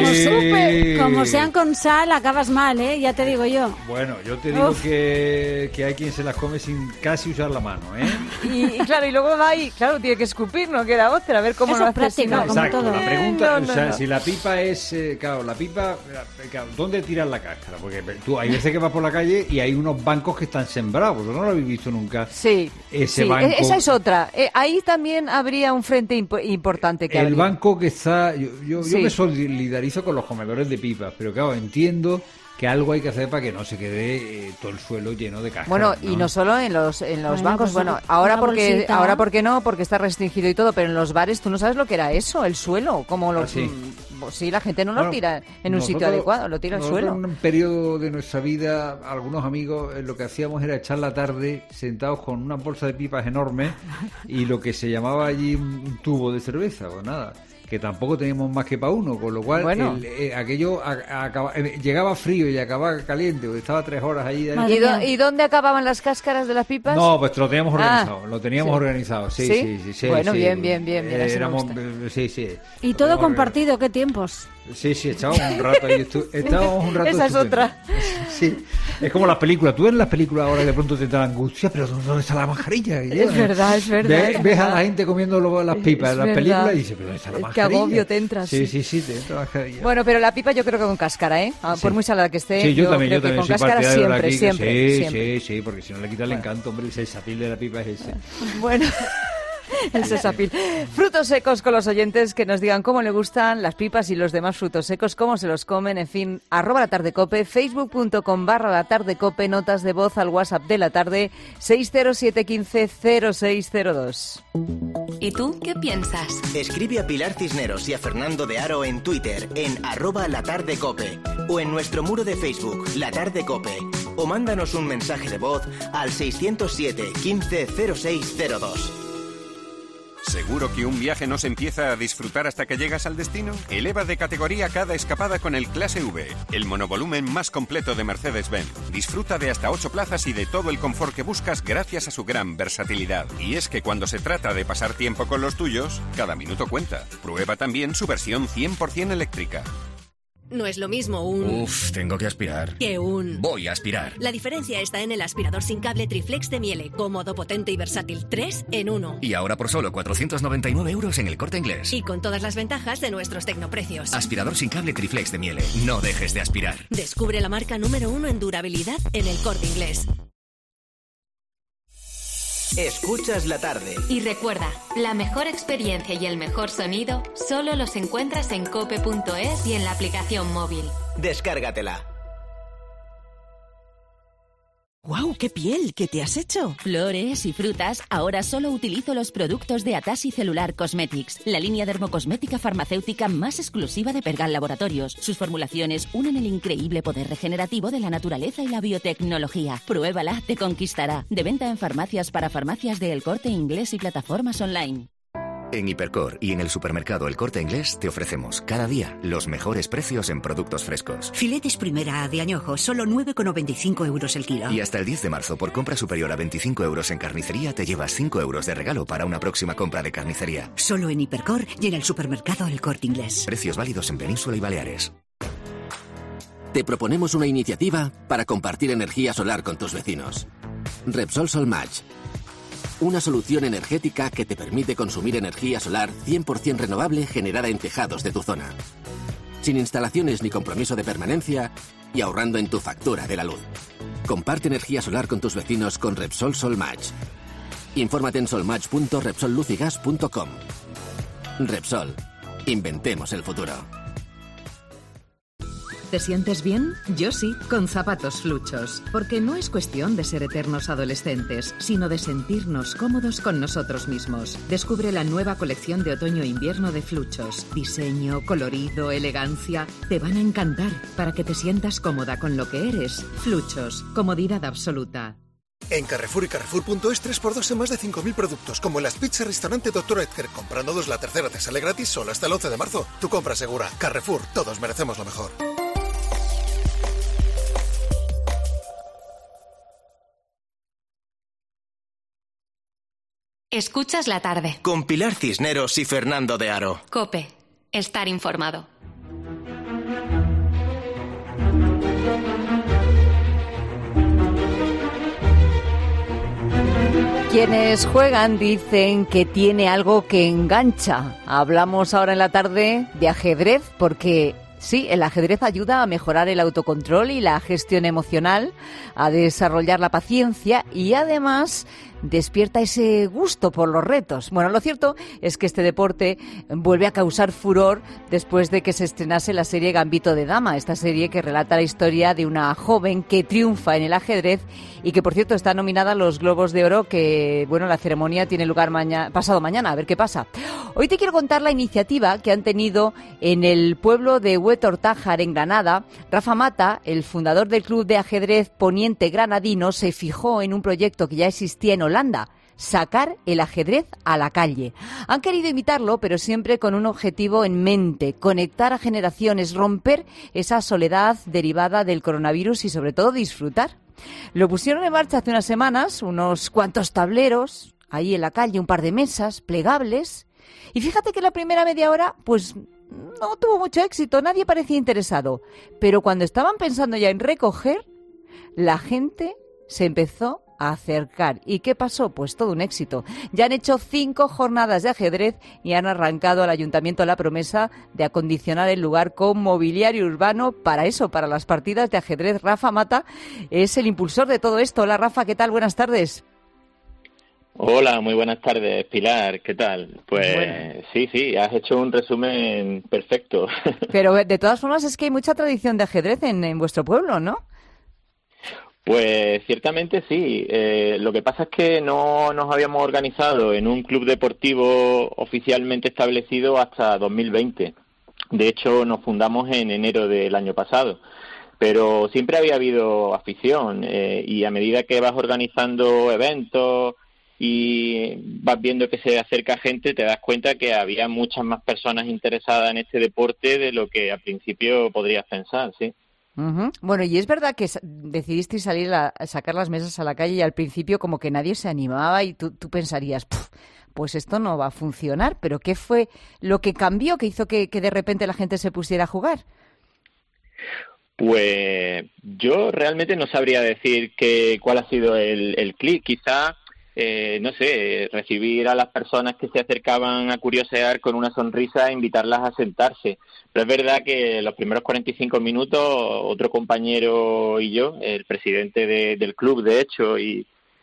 Como sean con sal, acabas mal, ¿eh? Ya te digo yo. Bueno, yo te digo que hay quien se las come sin casi usar la mano, ¿eh? Y claro, y luego va ahí, claro, tiene que escupir, no queda otra, a ver cómo Eso lo es práctica, hace. como Exacto, todo. la pregunta, No. si la pipa es, claro, ¿dónde tiras la cáscara? Porque tú hay veces que vas por la calle y hay unos bancos que están sembrados, ¿no lo habéis visto nunca? Sí, Ese banco. Esa es otra. Ahí también habría un frente importante que El abrir. banco que está... Yo Sí. me solidarizo con los comedores de pipas, pero claro, entiendo que algo hay que hacer para que no se quede todo el suelo lleno de cáscara. Bueno, y no solo en los bancos, pues ahora una porque bolsita. ahora porque no, porque está restringido y todo, pero en los bares tú no sabes lo que era eso, el suelo, como lo sí. Sí, la gente no lo Bueno, tira en un sitio nosotros- adecuado, lo tira al nosotros suelo. En un periodo de nuestra vida, algunos amigos lo que hacíamos era echar la tarde sentados con una bolsa de pipas enormes y lo que se llamaba allí un tubo de cerveza, pues nada, que tampoco teníamos más que para uno, con lo cual Bueno. aquello llegaba frío y acababa caliente, porque estaba 3 horas allí. ¿Y dónde acababan las cáscaras de las pipas? No, pues lo teníamos organizado, sí. organizado, sí. Bueno, sí. bien, así me Éramos, gusta. sí. Y todo compartido, ¿qué tiempos? Sí, echábamos un rato ahí. Estábamos un rato Esa es estupendo. otra. Sí, es como las películas. Tú ves las películas ahora y de pronto te da la angustia, pero ¿dónde está la mascarilla? Es verdad. Ves a la gente comiendo las pipas en las verdad. películas y dices, pero ¿dónde está la Qué mascarilla? agobio te entras. Sí, te entra la mascarilla. Bueno, pero la pipa yo creo que con cáscara, ¿eh? Por muy salada que esté, Sí, yo creo también que con soy cáscara partidario de la siempre. Sí, porque si no le quita el encanto, hombre, el sapil de la pipa es ese. Bueno, el sesapil. Frutos secos con los oyentes que nos digan cómo le gustan las pipas y los demás frutos secos, cómo se los comen, en fin, @latardecope, facebook.com/latardecope, notas de voz al WhatsApp de la tarde, 607150602. ¿Y tú qué piensas? Escribe a Pilar Cisneros y a Fernando de Aro en Twitter, en @latardecope, o en nuestro muro de Facebook, La Tarde Cope, o mándanos un mensaje de voz al 607 15 0602. ¿Seguro que un viaje no se empieza a disfrutar hasta que llegas al destino? Eleva de categoría cada escapada con el Clase V, el monovolumen más completo de Mercedes-Benz. Disfruta de hasta 8 plazas y de todo el confort que buscas gracias a su gran versatilidad. Y es que cuando se trata de pasar tiempo con los tuyos, cada minuto cuenta. Prueba también su versión 100% eléctrica. No es lo mismo un... Uf, tengo que aspirar. Que un... Voy a aspirar. La diferencia está en el aspirador sin cable Triflex de Miele. Cómodo, potente y versátil. 3 en 1. Y ahora por solo 499 euros en El Corte Inglés. Y con todas las ventajas de nuestros tecnoprecios. Aspirador sin cable Triflex de Miele. No dejes de aspirar. Descubre la marca número 1 en durabilidad en El Corte Inglés. Escuchas la tarde. Y recuerda, la mejor experiencia y el mejor sonido solo los encuentras en cope.es y en la aplicación móvil. Descárgatela. ¡Guau! ¡Qué piel! ¿Qué te has hecho? Flores y frutas. Ahora solo utilizo los productos de Atasi Cellular Cosmetics, la línea dermocosmética farmacéutica más exclusiva de Pergal Laboratorios. Sus formulaciones unen el increíble poder regenerativo de la naturaleza y la biotecnología. Pruébala, te conquistará. De venta en farmacias para farmacias de El Corte Inglés y plataformas online. En Hipercor y en el supermercado El Corte Inglés te ofrecemos cada día los mejores precios en productos frescos. Filetes primera de añojo, solo 9,95 euros el kilo. Y hasta el 10 de marzo, por compra superior a 25 euros en carnicería, te llevas 5 euros de regalo para una próxima compra de carnicería. Solo en Hipercor y en el supermercado El Corte Inglés. Precios válidos en Península y Baleares. Te proponemos una iniciativa para compartir energía solar con tus vecinos. Repsol Solmatch. Una solución energética que te permite consumir energía solar 100% renovable generada en tejados de tu zona. Sin instalaciones ni compromiso de permanencia y ahorrando en tu factura de la luz. Comparte energía solar con tus vecinos con Repsol Solmatch. Infórmate en solmatch.repsolluz.com. Repsol. Inventemos el futuro. ¿Te sientes bien? Yo sí, con zapatos Fluchos. Porque no es cuestión de ser eternos adolescentes, sino de sentirnos cómodos con nosotros mismos. Descubre la nueva colección de otoño-invierno de Fluchos. Diseño, colorido, elegancia. Te van a encantar para que te sientas cómoda con lo que eres. Fluchos, comodidad absoluta. En Carrefour y Carrefour.es 3x2 en más de 5.000 productos, como en las pizzas restaurante Dr. Edgar. Comprando 2, la tercera te sale gratis solo hasta el 11 de marzo. Tu compra segura. Carrefour, todos merecemos lo mejor. Escuchas la tarde. Con Pilar Cisneros y Fernando de Aro. COPE. Estar informado. Quienes juegan dicen que tiene algo que engancha. Hablamos ahora en la tarde de ajedrez porque sí, el ajedrez ayuda a mejorar el autocontrol y la gestión emocional, a desarrollar la paciencia y además despierta ese gusto por los retos. Bueno, lo cierto es que este deporte vuelve a causar furor después de que se estrenase la serie Gambito de Dama, esta serie que relata la historia de una joven que triunfa en el ajedrez y que, por cierto, está nominada a los Globos de Oro, que, bueno, la ceremonia tiene lugar pasado mañana, a ver qué pasa. Hoy te quiero contar la iniciativa que han tenido en el pueblo de Huetortájar, en Granada. Rafa Mata, el fundador del Club de Ajedrez Poniente Granadino, se fijó en un proyecto que ya existía en Holanda: sacar el ajedrez a la calle. Han querido imitarlo, pero siempre con un objetivo en mente: conectar a generaciones, romper esa soledad derivada del coronavirus y, sobre todo, disfrutar. Lo pusieron en marcha hace unas semanas, unos cuantos tableros ahí en la calle, un par de mesas plegables. Y fíjate que la primera media hora, pues no tuvo mucho éxito, nadie parecía interesado. Pero cuando estaban pensando ya en recoger, la gente se empezó a acercar. ¿Y qué pasó? Pues todo un éxito. Ya han hecho 5 jornadas de ajedrez y han arrancado al ayuntamiento la promesa de acondicionar el lugar con mobiliario urbano para eso, para las partidas de ajedrez. Rafa Mata es el impulsor de todo esto. Hola, Rafa, ¿qué tal? Buenas tardes. Hola, muy buenas tardes, Pilar, ¿qué tal? Pues bueno. Sí, has hecho un resumen perfecto. Pero de todas formas es que hay mucha tradición de ajedrez en vuestro pueblo, ¿no? Pues ciertamente sí. Lo que pasa es que no nos habíamos organizado en un club deportivo oficialmente establecido hasta 2020. De hecho, nos fundamos en enero del año pasado. Pero siempre había habido afición y a medida que vas organizando eventos y vas viendo que se acerca gente, te das cuenta que había muchas más personas interesadas en este deporte de lo que al principio podrías pensar, sí. Uh-huh. Bueno, y es verdad que decidisteis salir a sacar las mesas a la calle y al principio como que nadie se animaba y tú pensarías, pues esto no va a funcionar, pero ¿qué fue lo que cambió, que hizo que de repente la gente se pusiera a jugar? Pues yo realmente no sabría decir cuál ha sido el clic. Quizá, no sé, recibir a las personas que se acercaban a curiosear con una sonrisa e invitarlas a sentarse. Pero es verdad que los primeros 45 minutos, otro compañero y yo, el presidente del club, de hecho, y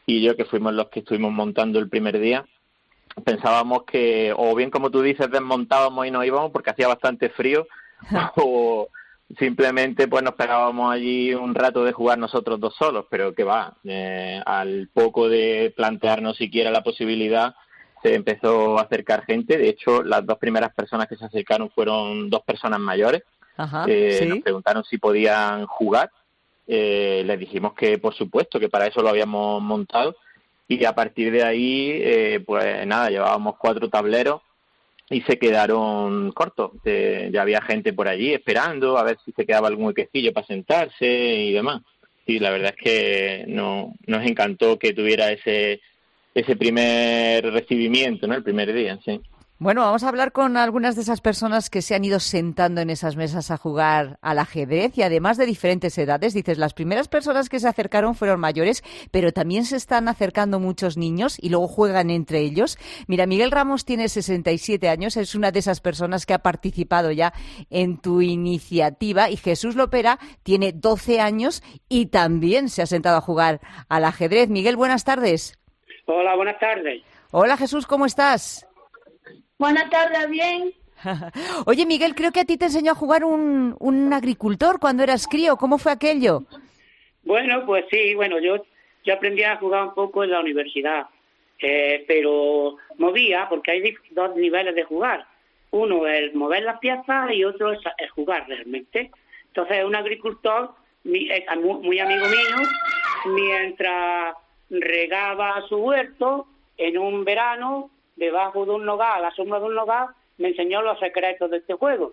y yo, que fuimos los que estuvimos montando el primer día, pensábamos que, o bien como tú dices, desmontábamos y nos íbamos porque hacía bastante frío, o simplemente pues nos pegábamos allí un rato de jugar nosotros dos solos, pero que va, al poco de plantearnos siquiera la posibilidad, se empezó a acercar gente. De hecho, las 2 primeras personas que se acercaron fueron 2 personas mayores. Ajá, Nos preguntaron si podían jugar. Les dijimos que por supuesto, que para eso lo habíamos montado, y a partir de ahí pues nada, llevábamos 4 tableros y se quedaron cortos. Ya había gente por allí esperando a ver si se quedaba algún huequecillo para sentarse y demás. Sí, la verdad es que nos encantó que tuviera ese primer recibimiento, ¿no? El primer día, sí. Bueno, vamos a hablar con algunas de esas personas que se han ido sentando en esas mesas a jugar al ajedrez, y además de diferentes edades. Dices, las primeras personas que se acercaron fueron mayores, pero también se están acercando muchos niños y luego juegan entre ellos. Mira, Miguel Ramos tiene 67 años, es una de esas personas que ha participado ya en tu iniciativa, y Jesús Lopera tiene 12 años y también se ha sentado a jugar al ajedrez. Miguel, buenas tardes. Hola, buenas tardes. Hola, Jesús, ¿cómo estás? Buenas tardes, bien. Oye, Miguel, creo que a ti te enseñó a jugar un agricultor cuando eras crío. ¿Cómo fue aquello? Bueno, pues sí, yo aprendí a jugar un poco en la universidad, pero movía, porque hay 2 niveles de jugar. Uno es mover las piezas y otro es jugar realmente. Entonces, un agricultor, muy amigo mío, mientras regaba su huerto en un verano, debajo de un nogal, a la sombra de un nogal, me enseñó los secretos de este juego.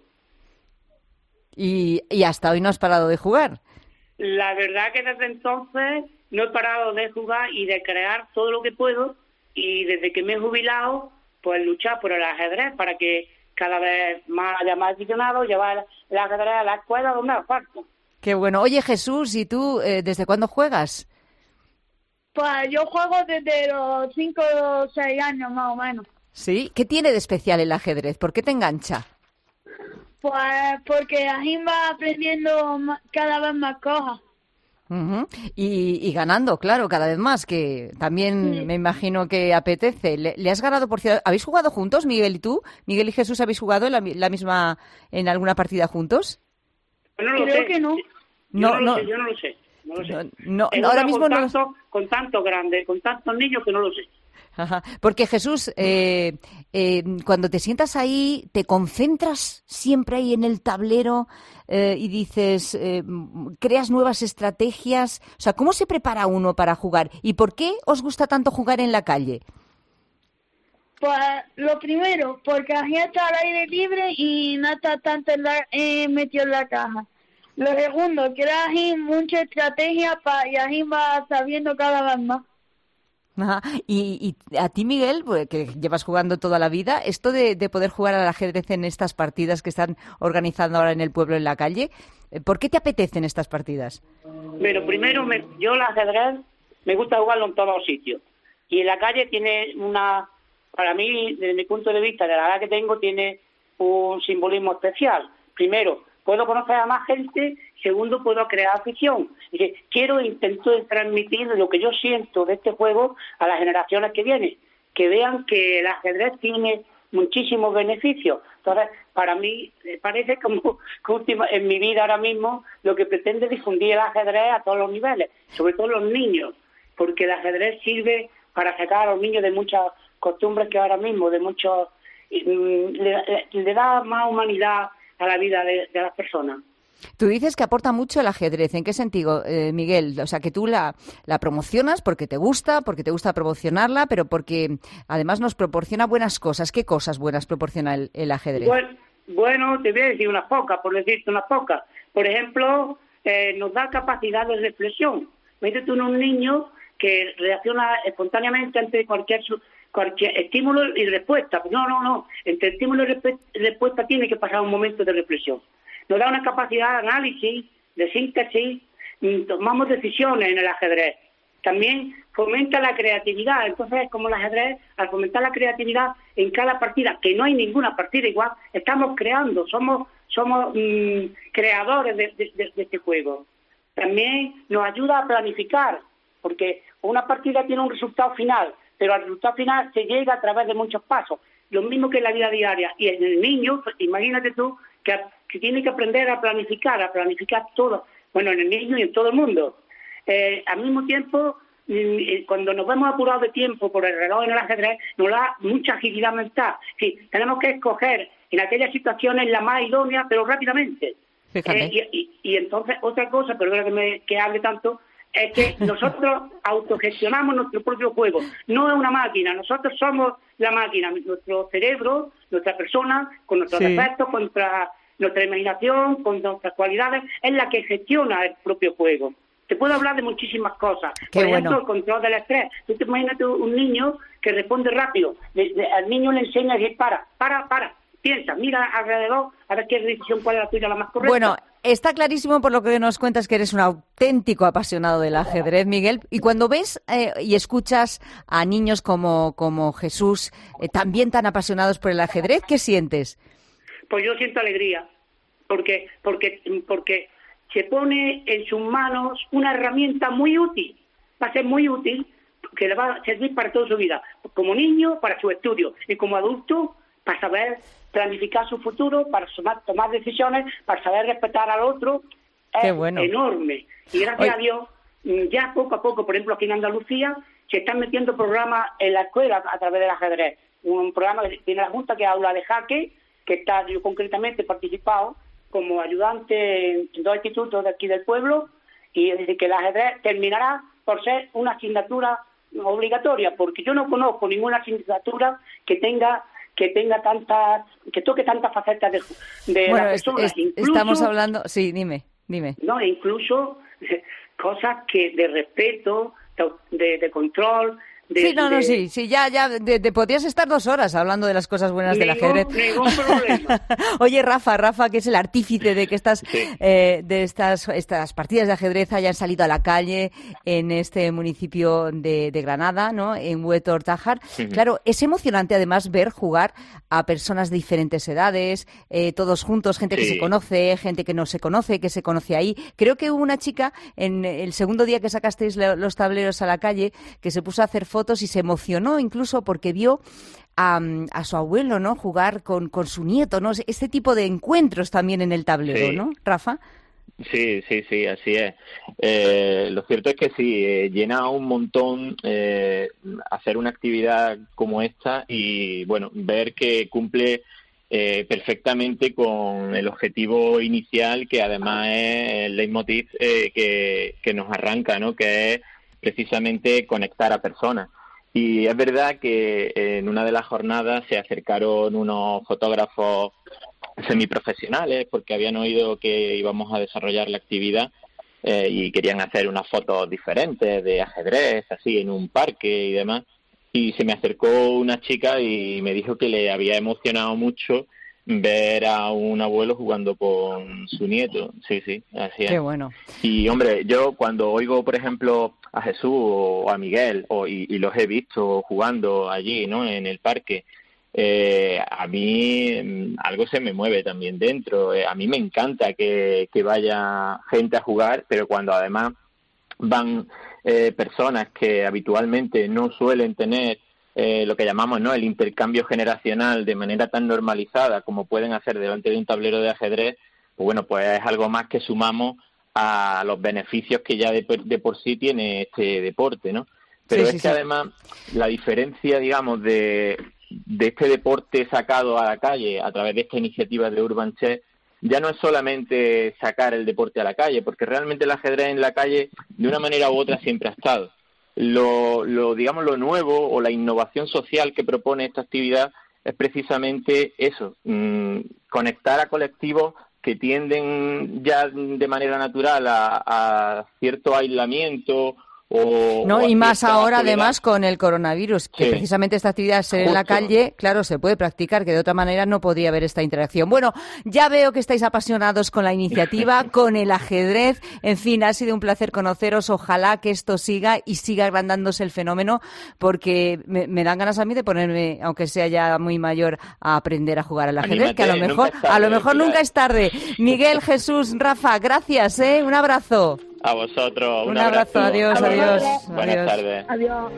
Y hasta hoy no has parado de jugar. La verdad que desde entonces no he parado de jugar y de crear todo lo que puedo, y desde que me he jubilado, pues luchar por el ajedrez para que cada vez haya más aficionados, llevar el ajedrez a la escuela donde haga falta. Qué bueno. Oye, Jesús, ¿y tú desde cuándo juegas? Pues yo juego desde los 5 o 6 años más o menos. ¿Sí? ¿Qué tiene de especial el ajedrez? ¿Por qué te engancha? Pues porque así va aprendiendo cada vez más cosas. Uh-huh. Y ganando, claro, cada vez más, que también me imagino que apetece. ¿Le has ganado por ciudad? ¿Habéis jugado juntos, Miguel y tú? ¿Miguel y Jesús habéis jugado en alguna partida juntos? Creo que no. Yo no lo sé. No, ahora mismo con tantos grandes, con tantos niños que no lo sé. Ajá. Porque Jesús, cuando te sientas ahí, te concentras siempre ahí en el tablero y dices, creas nuevas estrategias. O sea, ¿cómo se prepara uno para jugar? ¿Y por qué os gusta tanto jugar en la calle? Pues lo primero, porque así está al aire libre y no está tanto metido en la caja. Lo segundo, creas mucha estrategia y así vas sabiendo cada vez más. Ajá. Y a ti, Miguel, pues, que llevas jugando toda la vida, esto de poder jugar al ajedrez en estas partidas que están organizando ahora en el pueblo, en la calle, ¿por qué te apetecen estas partidas? Pero primero, yo el ajedrez me gusta jugarlo en todos los sitios. Y en la calle tiene para mí, desde mi punto de vista, de la edad que tengo, tiene un simbolismo especial. Primero, puedo conocer a más gente. Segundo, puedo crear afición. Intento transmitir lo que yo siento de este juego a las generaciones que vienen, que vean que el ajedrez tiene muchísimos beneficios. Entonces, para mí, parece como que en mi vida ahora mismo lo que pretende es difundir el ajedrez a todos los niveles, sobre todo los niños, porque el ajedrez sirve para sacar a los niños de muchas costumbres que ahora mismo, le da más humanidad a la vida de las personas. Tú dices que aporta mucho el ajedrez. ¿En qué sentido, Miguel? O sea, que tú la promocionas porque te gusta promocionarla, pero porque además nos proporciona buenas cosas. ¿Qué cosas buenas proporciona el ajedrez? Bueno, te voy a decir unas pocas, por decirte unas pocas. Por ejemplo, nos da capacidad de reflexión. Métete en un niño que reacciona espontáneamente ante cualquier estímulo y respuesta. No. Entre estímulo y respuesta tiene que pasar un momento de reflexión. Nos da una capacidad de análisis, de síntesis, tomamos decisiones en el ajedrez. También fomenta la creatividad. Entonces, como el ajedrez, al fomentar la creatividad en cada partida, que no hay ninguna partida igual, estamos creando, somos creadores de este juego. También nos ayuda a planificar. porque una partida tiene un resultado final, pero al resultado final se llega a través de muchos pasos, lo mismo que en la vida diaria. Y en el niño, imagínate tú, que tiene que aprender a planificar todo, bueno, en el niño y en todo el mundo. Al mismo tiempo, cuando nos vemos apurados de tiempo por el reloj en el ajedrez, nos da mucha agilidad mental. Sí, tenemos que escoger en aquellas situaciones la más idónea, pero rápidamente. Y entonces, otra cosa, perdona que hable tanto, es que nosotros autogestionamos nuestro propio juego. No es una máquina, nosotros somos la máquina. Nuestro cerebro, nuestra persona, con nuestros defectos, con nuestra imaginación, con nuestras cualidades, es la que gestiona el propio juego. Te puedo hablar de muchísimas cosas. Por ejemplo, el control del estrés. Tú te imaginas un niño que responde rápido. Al niño le enseña a decir, para. Piensa, mira alrededor, a ver qué decisión, cuál es la tuya la más correcta. Bueno, está clarísimo por lo que nos cuentas que eres un auténtico apasionado del ajedrez, Miguel. Y cuando ves y escuchas a niños como Jesús, también tan apasionados por el ajedrez, ¿qué sientes? Pues yo siento alegría, porque se pone en sus manos una herramienta muy útil, va a ser muy útil, que le va a servir para toda su vida, como niño, para su estudio, y como adulto, para saber planificar su futuro, para tomar decisiones, para saber respetar al otro. Es enorme. Y gracias a Dios, ya poco a poco, por ejemplo, aquí en Andalucía, se están metiendo programas en la escuela a través del ajedrez. Un programa que tiene la Junta, que es Aula de Jaque, que yo concretamente he participado como ayudante en 2 institutos de aquí del pueblo, y es decir, que el ajedrez terminará por ser una asignatura obligatoria, porque yo no conozco ninguna asignatura que toque tantas facetas de la persona. Estamos hablando... Sí, dime. No, incluso cosas que de respeto, de control... podrías estar 2 horas hablando de las cosas buenas del ajedrez. Ningún problema. Oye, Rafa, que es el artífice de que estas partidas de ajedrez hayan salido a la calle en este municipio de Granada, ¿no? En Huétor Tájar. Claro, es emocionante además ver jugar a personas de diferentes edades, todos juntos, gente que se conoce, gente que no se conoce, que se conoce ahí. Creo que hubo una chica en el segundo día que sacasteis los tableros a la calle que se puso a hacer fotos y se emocionó incluso porque vio a su abuelo, ¿no? Jugar con su nieto, ¿no? Este tipo de encuentros también en el tablero, ¿no, Rafa? Sí, así es. Lo cierto es que sí, llena un montón hacer una actividad como esta y, bueno, ver que cumple perfectamente con el objetivo inicial, que además es el leitmotiv que nos arranca, ¿no? Que es precisamente conectar a personas. Y es verdad que en una de las jornadas se acercaron unos fotógrafos semiprofesionales porque habían oído que íbamos a desarrollar la actividad y querían hacer unas fotos diferentes de ajedrez, así en un parque y demás. Y se me acercó una chica y me dijo que le había emocionado mucho ver a un abuelo jugando con su nieto. Sí, así es. Qué bueno. Y, hombre, yo cuando oigo, por ejemplo, a Jesús o a Miguel, y los he visto jugando allí, ¿no?, en el parque, a mí algo se me mueve también dentro. A mí me encanta que vaya gente a jugar, pero cuando además van personas que habitualmente no suelen tener lo que llamamos, ¿no?, el intercambio generacional de manera tan normalizada como pueden hacer delante de un tablero de ajedrez, pues bueno, pues es algo más que sumamos a los beneficios que ya de por sí tiene este deporte, ¿no? Pero que además la diferencia, digamos, de este deporte sacado a la calle a través de esta iniciativa de Urban Chess ya no es solamente sacar el deporte a la calle, porque realmente el ajedrez en la calle de una manera u otra siempre ha estado. Lo nuevo o la innovación social que propone esta actividad es precisamente eso, conectar a colectivos que tienden ya de manera natural a cierto aislamiento y más ahora además con el coronavirus, que precisamente esta actividad ser en la calle, claro, se puede practicar, que de otra manera no podría haber esta interacción. Bueno, ya veo que estáis apasionados con la iniciativa, con el ajedrez, en fin, ha sido un placer conoceros, ojalá que esto siga y siga agrandándose el fenómeno, porque me dan ganas a mí de ponerme, aunque sea ya muy mayor, a aprender a jugar al ajedrez. Anímate, que a lo mejor nunca es tarde. Miguel, Jesús, Rafa, gracias, un abrazo. A vosotros. Un abrazo. Adiós. Buenas tardes. Adiós.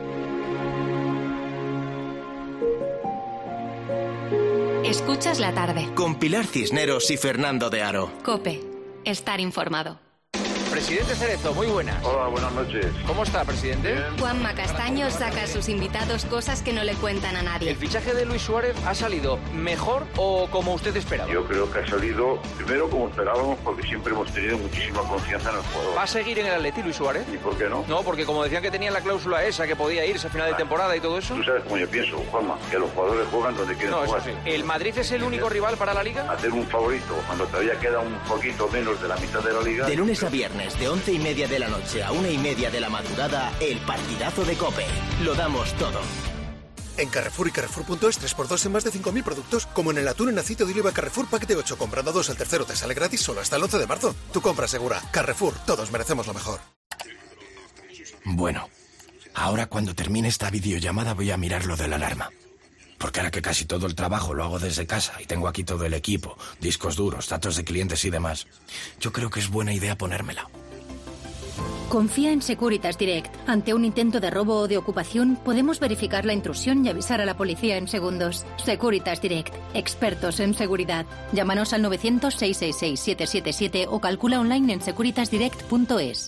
Escuchas la tarde. Con Pilar Cisneros y Fernando de Aro. COPE. Estar informado. Presidente Cerezo, muy buenas. Hola, buenas noches. ¿Cómo está, presidente? Bien. Juanma Castaño saca a sus invitados cosas que no le cuentan a nadie. ¿El fichaje de Luis Suárez ha salido mejor o como usted esperaba? Yo creo que ha salido primero como esperábamos, porque siempre hemos tenido muchísima confianza en el jugador. ¿Va a seguir en el Atleti Luis Suárez? ¿Y por qué no? No, porque como decían que tenía la cláusula esa, que podía irse a final de temporada y todo eso. Tú sabes cómo yo pienso, Juanma, que los jugadores juegan donde quieren jugar. Eso sí. ¿El Madrid es el único rival para la Liga? Hacer un favorito cuando todavía queda un poquito menos de la mitad de la Liga. De lunes a viernes, de 11:30 de la noche a 1:30 de la madrugada, el partidazo de COPE. Lo damos todo. En Carrefour y Carrefour.es 3x2 en más de 5.000 productos, como en el atún en aceite de oliva Carrefour Pack de 8, comprando 2 al tercero te sale gratis solo hasta el 11 de marzo. Tu compra segura. Carrefour, todos merecemos lo mejor. Bueno, ahora cuando termine esta videollamada voy a mirar lo de la alarma. Porque ahora que casi todo el trabajo lo hago desde casa y tengo aquí todo el equipo, discos duros, datos de clientes y demás, yo creo que es buena idea ponérmela. Confía en Securitas Direct. Ante un intento de robo o de ocupación, podemos verificar la intrusión y avisar a la policía en segundos. Securitas Direct. Expertos en seguridad. Llámanos al 900-666-777 o calcula online en securitasdirect.es.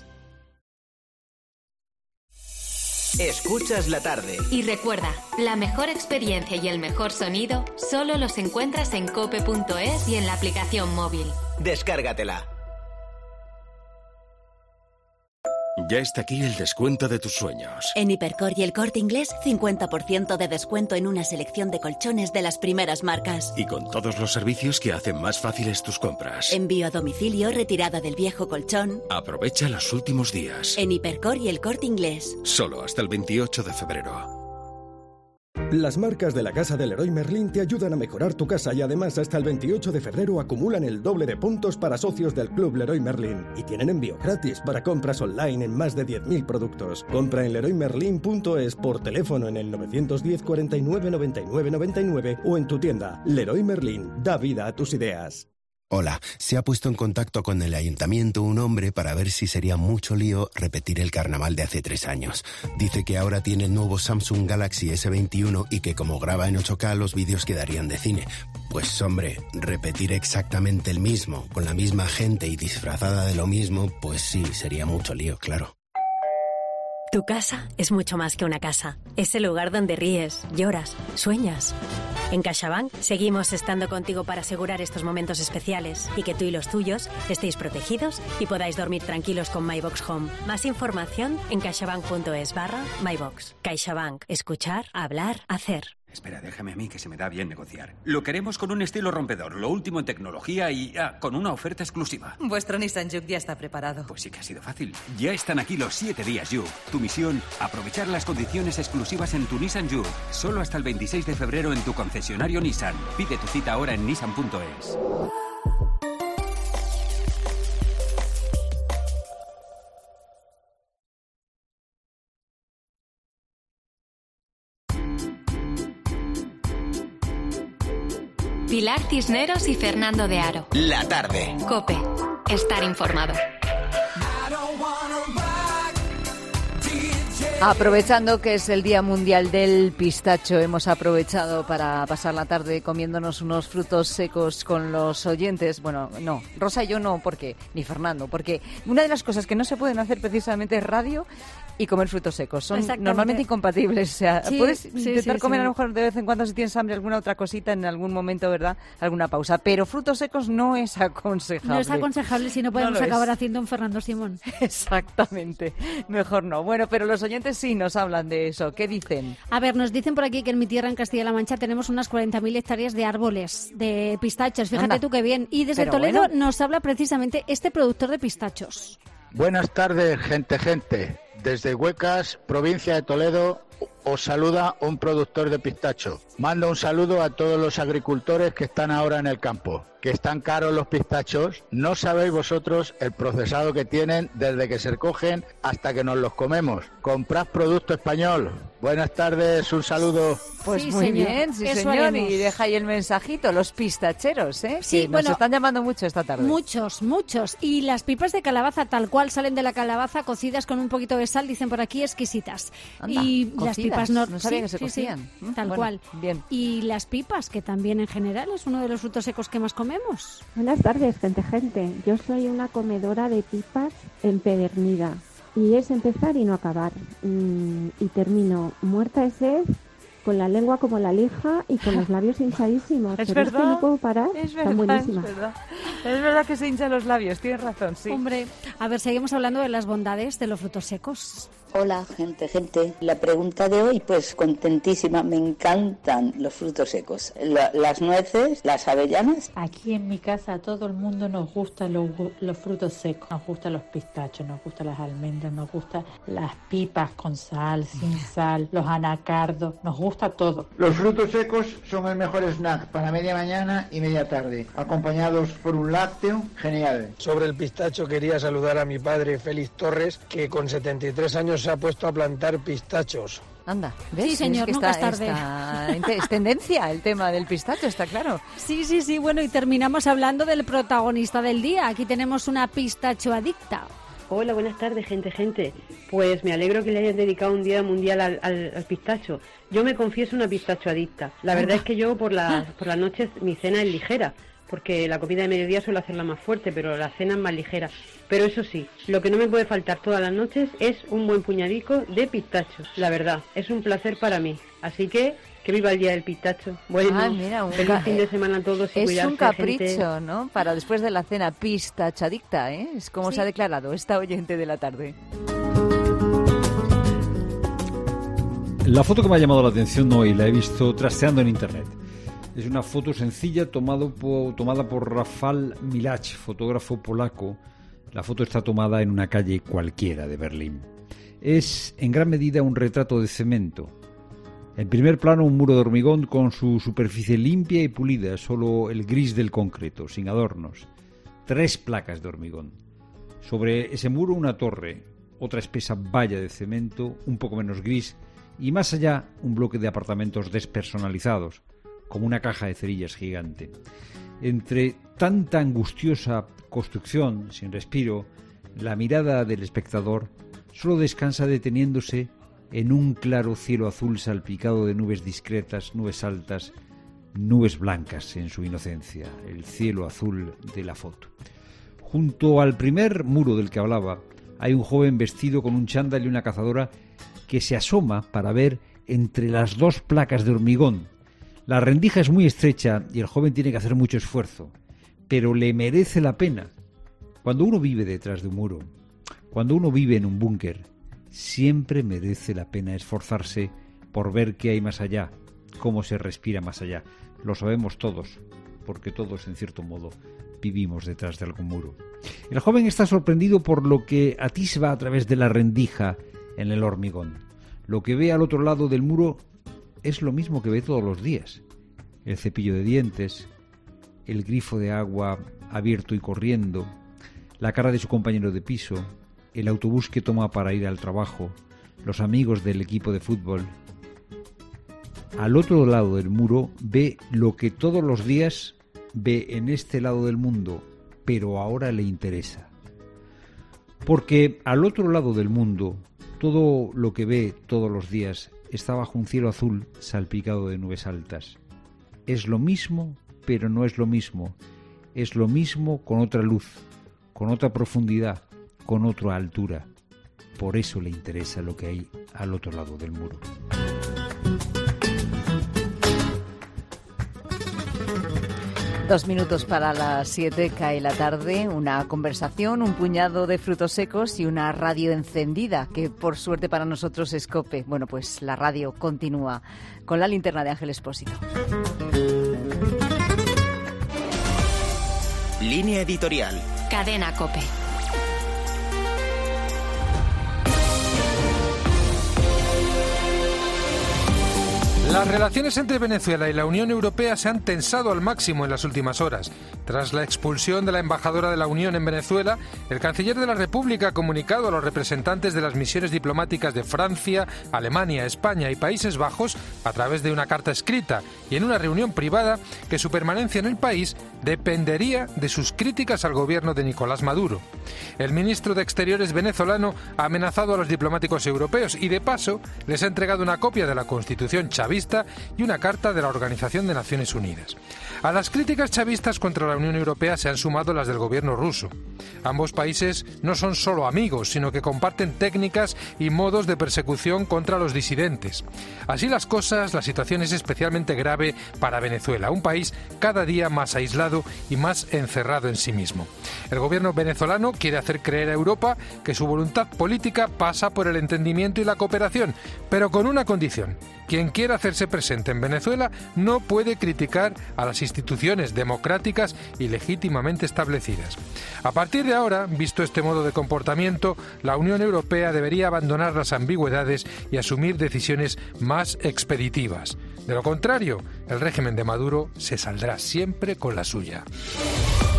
Escuchas la tarde. Y recuerda, la mejor experiencia y el mejor sonido solo los encuentras en cope.es y en la aplicación móvil. Descárgatela. Ya está aquí el descuento de tus sueños. En Hipercor y El Corte Inglés, 50% de descuento en una selección de colchones de las primeras marcas. Y con todos los servicios que hacen más fáciles tus compras. Envío a domicilio, retirada del viejo colchón. Aprovecha los últimos días. En Hipercor y El Corte Inglés. Solo hasta el 28 de febrero. Las marcas de la casa del Leroy Merlin te ayudan a mejorar tu casa y además hasta el 28 de febrero acumulan el doble de puntos para socios del Club Leroy Merlin y tienen envío gratis para compras online en más de 10.000 productos. Compra en leroymerlin.es por teléfono en el 910 49 99 99 o en tu tienda. Leroy Merlin, da vida a tus ideas. Hola, se ha puesto en contacto con el ayuntamiento un hombre para ver si sería mucho lío repetir el carnaval de hace 3 años. Dice que ahora tiene el nuevo Samsung Galaxy S21 y que como graba en 8K los vídeos quedarían de cine. Pues hombre, repetir exactamente el mismo, con la misma gente y disfrazada de lo mismo, pues sí, sería mucho lío, claro. Tu casa es mucho más que una casa. Es el lugar donde ríes, lloras, sueñas. En CaixaBank seguimos estando contigo para asegurar estos momentos especiales y que tú y los tuyos estéis protegidos y podáis dormir tranquilos con MyBox Home. Más información en caixabank.es/MyBox. CaixaBank. Escuchar, hablar, hacer. Espera, déjame a mí que se me da bien negociar. Lo queremos con un estilo rompedor, lo último en tecnología y con una oferta exclusiva. Vuestro Nissan Juke ya está preparado. Pues sí que ha sido fácil. Ya están aquí los 7 días Juke. Tu misión, aprovechar las condiciones exclusivas en tu Nissan Juke. Solo hasta el 26 de febrero en tu concesionario Nissan. Pide tu cita ahora en nissan.es. Pilar Cisneros y Fernando de Aro. La tarde. COPE. Estar informado. Aprovechando que es el Día Mundial del Pistacho, hemos aprovechado para pasar la tarde comiéndonos unos frutos secos con los oyentes. Bueno, no, Rosa y yo no, porque ni Fernando, porque una de las cosas que no se pueden hacer precisamente es radio y comer frutos secos. Son normalmente incompatibles. O sea, sí, puedes intentar comer a lo mejor de vez en cuando si tienes hambre alguna otra cosita en algún momento, ¿verdad? Alguna pausa. Pero frutos secos no es aconsejable. No es aconsejable si no podemos acabar haciendo un Fernando Simón. Exactamente. Mejor no. Bueno, pero los oyentes sí nos hablan de eso. ¿Qué dicen? A ver, nos dicen por aquí que en mi tierra, en Castilla-La Mancha, tenemos unas 40.000 hectáreas de árboles, de pistachos. Fíjate Anda. Tú qué bien. Y desde Toledo nos habla precisamente este productor de pistachos. Buenas tardes, gente. Desde Huecas, provincia de Toledo, os saluda un productor de pistacho. Mando un saludo a todos los agricultores que están ahora en el campo. Que están caros los pistachos. No sabéis vosotros el procesado que tienen desde que se recogen hasta que nos los comemos. Comprad producto español. Buenas tardes, un saludo. Pues Sí, muy señor. bien, sí Eso señor, haremos. y deja ahí el mensajito, los pistacheros, ¿eh? Sí, que bueno, nos están llamando mucho esta tarde. Muchos. Y las pipas de calabaza, tal cual salen de la calabaza, cocidas con un poquito de sal, dicen por aquí, exquisitas. Anda, y las cocidas, pipas no sabía que se cocían. Tal Bueno, cual. bien. Y las pipas, que también en general es uno de los frutos secos que más comemos. Buenas tardes, gente. Yo soy una comedora de pipas empedernida. Y es empezar y no acabar. Y termino muerta de sed, con la lengua como la lija y con los labios hinchadísimos. Es Pero verdad, es que no puedo parar. Es Están verdad, buenísimas. es verdad que se hinchan los labios, tienes razón, sí. Hombre, a ver, seguimos hablando de las bondades de los frutos secos. Hola, gente. La pregunta de hoy, pues contentísima. Me encantan los frutos secos. Las nueces, las avellanas. Aquí en mi casa a todo el mundo nos gustan los frutos secos. Nos gustan los pistachos, nos gustan las almendras, nos gustan las pipas con sal, sin sal, los anacardos. Nos gusta todo. Los frutos secos son el mejor snack para media mañana y media tarde, acompañados por un lácteo genial. Sobre el pistacho quería saludar a mi padre Félix Torres, que con 73 años se ha puesto a plantar pistachos. Anda, ¿ves? Sí, señor, es que nunca es tarde. es tendencia el tema del pistacho, está claro. Sí, bueno, y terminamos hablando del protagonista del día. Aquí tenemos una pistacho adicta. Hola, buenas tardes, gente. Pues me alegro que le hayas dedicado un día mundial al pistacho. Yo me confieso una pistacho adicta. La verdad es que yo por las noches mi cena es ligera, porque la comida de mediodía suelo hacerla más fuerte, pero la cena es más ligera. Pero eso sí, lo que no me puede faltar todas las noches es un buen puñadico de pistachos. La verdad, es un placer para mí. Así que viva el día del pistacho. Bueno, mira, feliz fin de semana a todos y es cuidarse, un capricho, gente. ¿no? Para después de la cena, pistachadicta, ¿eh? Es como se ha declarado esta oyente de la tarde. La foto que me ha llamado la atención hoy la he visto trasteando en internet. Es una foto sencilla tomada por Rafał Milacz, fotógrafo polaco. La foto está tomada en una calle cualquiera de Berlín. Es en gran medida un retrato de cemento. En primer plano, un muro de hormigón con su superficie limpia y pulida, solo el gris del concreto, sin adornos. 3 placas de hormigón. Sobre ese muro una torre, otra espesa valla de cemento, un poco menos gris, y más allá un bloque de apartamentos despersonalizados, como una caja de cerillas gigante. Entre tanta angustiosa construcción, sin respiro, la mirada del espectador solo descansa deteniéndose en un claro cielo azul salpicado de nubes discretas, nubes altas, nubes blancas en su inocencia, el cielo azul de la foto. Junto al primer muro del que hablaba, hay un joven vestido con un chándal y una cazadora que se asoma para ver entre las 2 placas de hormigón. La rendija es muy estrecha y el joven tiene que hacer mucho esfuerzo, pero le merece la pena. Cuando uno vive detrás de un muro, cuando uno vive en un búnker, siempre merece la pena esforzarse por ver qué hay más allá, cómo se respira más allá. Lo sabemos todos, porque todos, en cierto modo, vivimos detrás de algún muro. El joven está sorprendido por lo que atisba a través de la rendija en el hormigón. Lo que ve al otro lado del muro es lo mismo que ve todos los días. El cepillo de dientes, el grifo de agua abierto y corriendo, la cara de su compañero de piso, el autobús que toma para ir al trabajo, los amigos del equipo de fútbol. Al otro lado del muro ve lo que todos los días ve en este lado del mundo, pero ahora le interesa. Porque al otro lado del mundo, todo lo que ve todos los días está bajo un cielo azul salpicado de nubes altas. Es lo mismo, pero no es lo mismo. Es lo mismo con otra luz, con otra profundidad, con otra altura. Por eso le interesa lo que hay al otro lado del muro. Dos minutos para las 7, cae la tarde, una conversación, un puñado de frutos secos y una radio encendida, que por suerte para nosotros es COPE. Bueno, pues la radio continúa con la linterna de Ángel Expósito. Línea editorial. Cadena COPE. Las relaciones entre Venezuela y la Unión Europea se han tensado al máximo en las últimas horas. Tras la expulsión de la embajadora de la Unión en Venezuela, el canciller de la República ha comunicado a los representantes de las misiones diplomáticas de Francia, Alemania, España y Países Bajos, a través de una carta escrita y en una reunión privada, que su permanencia en el país dependería de sus críticas al gobierno de Nicolás Maduro. El ministro de Exteriores venezolano ha amenazado a los diplomáticos europeos y, de paso, les ha entregado una copia de la Constitución chavista y una carta de la Organización de Naciones Unidas. A las críticas chavistas contra la Unión Europea se han sumado las del gobierno ruso. Ambos países no son solo amigos, sino que comparten técnicas y modos de persecución contra los disidentes. Así las cosas, la situación es especialmente grave para Venezuela, un país cada día más aislado y más encerrado en sí mismo. El gobierno venezolano quiere hacer creer a Europa que su voluntad política pasa por el entendimiento y la cooperación, pero con una condición: quien quiera hacerse presente en Venezuela no puede criticar a las instituciones democráticas y legítimamente establecidas. A partir de ahora, visto este modo de comportamiento, la Unión Europea debería abandonar las ambigüedades y asumir decisiones más expeditivas. De lo contrario, el régimen de Maduro se saldrá siempre con la suya.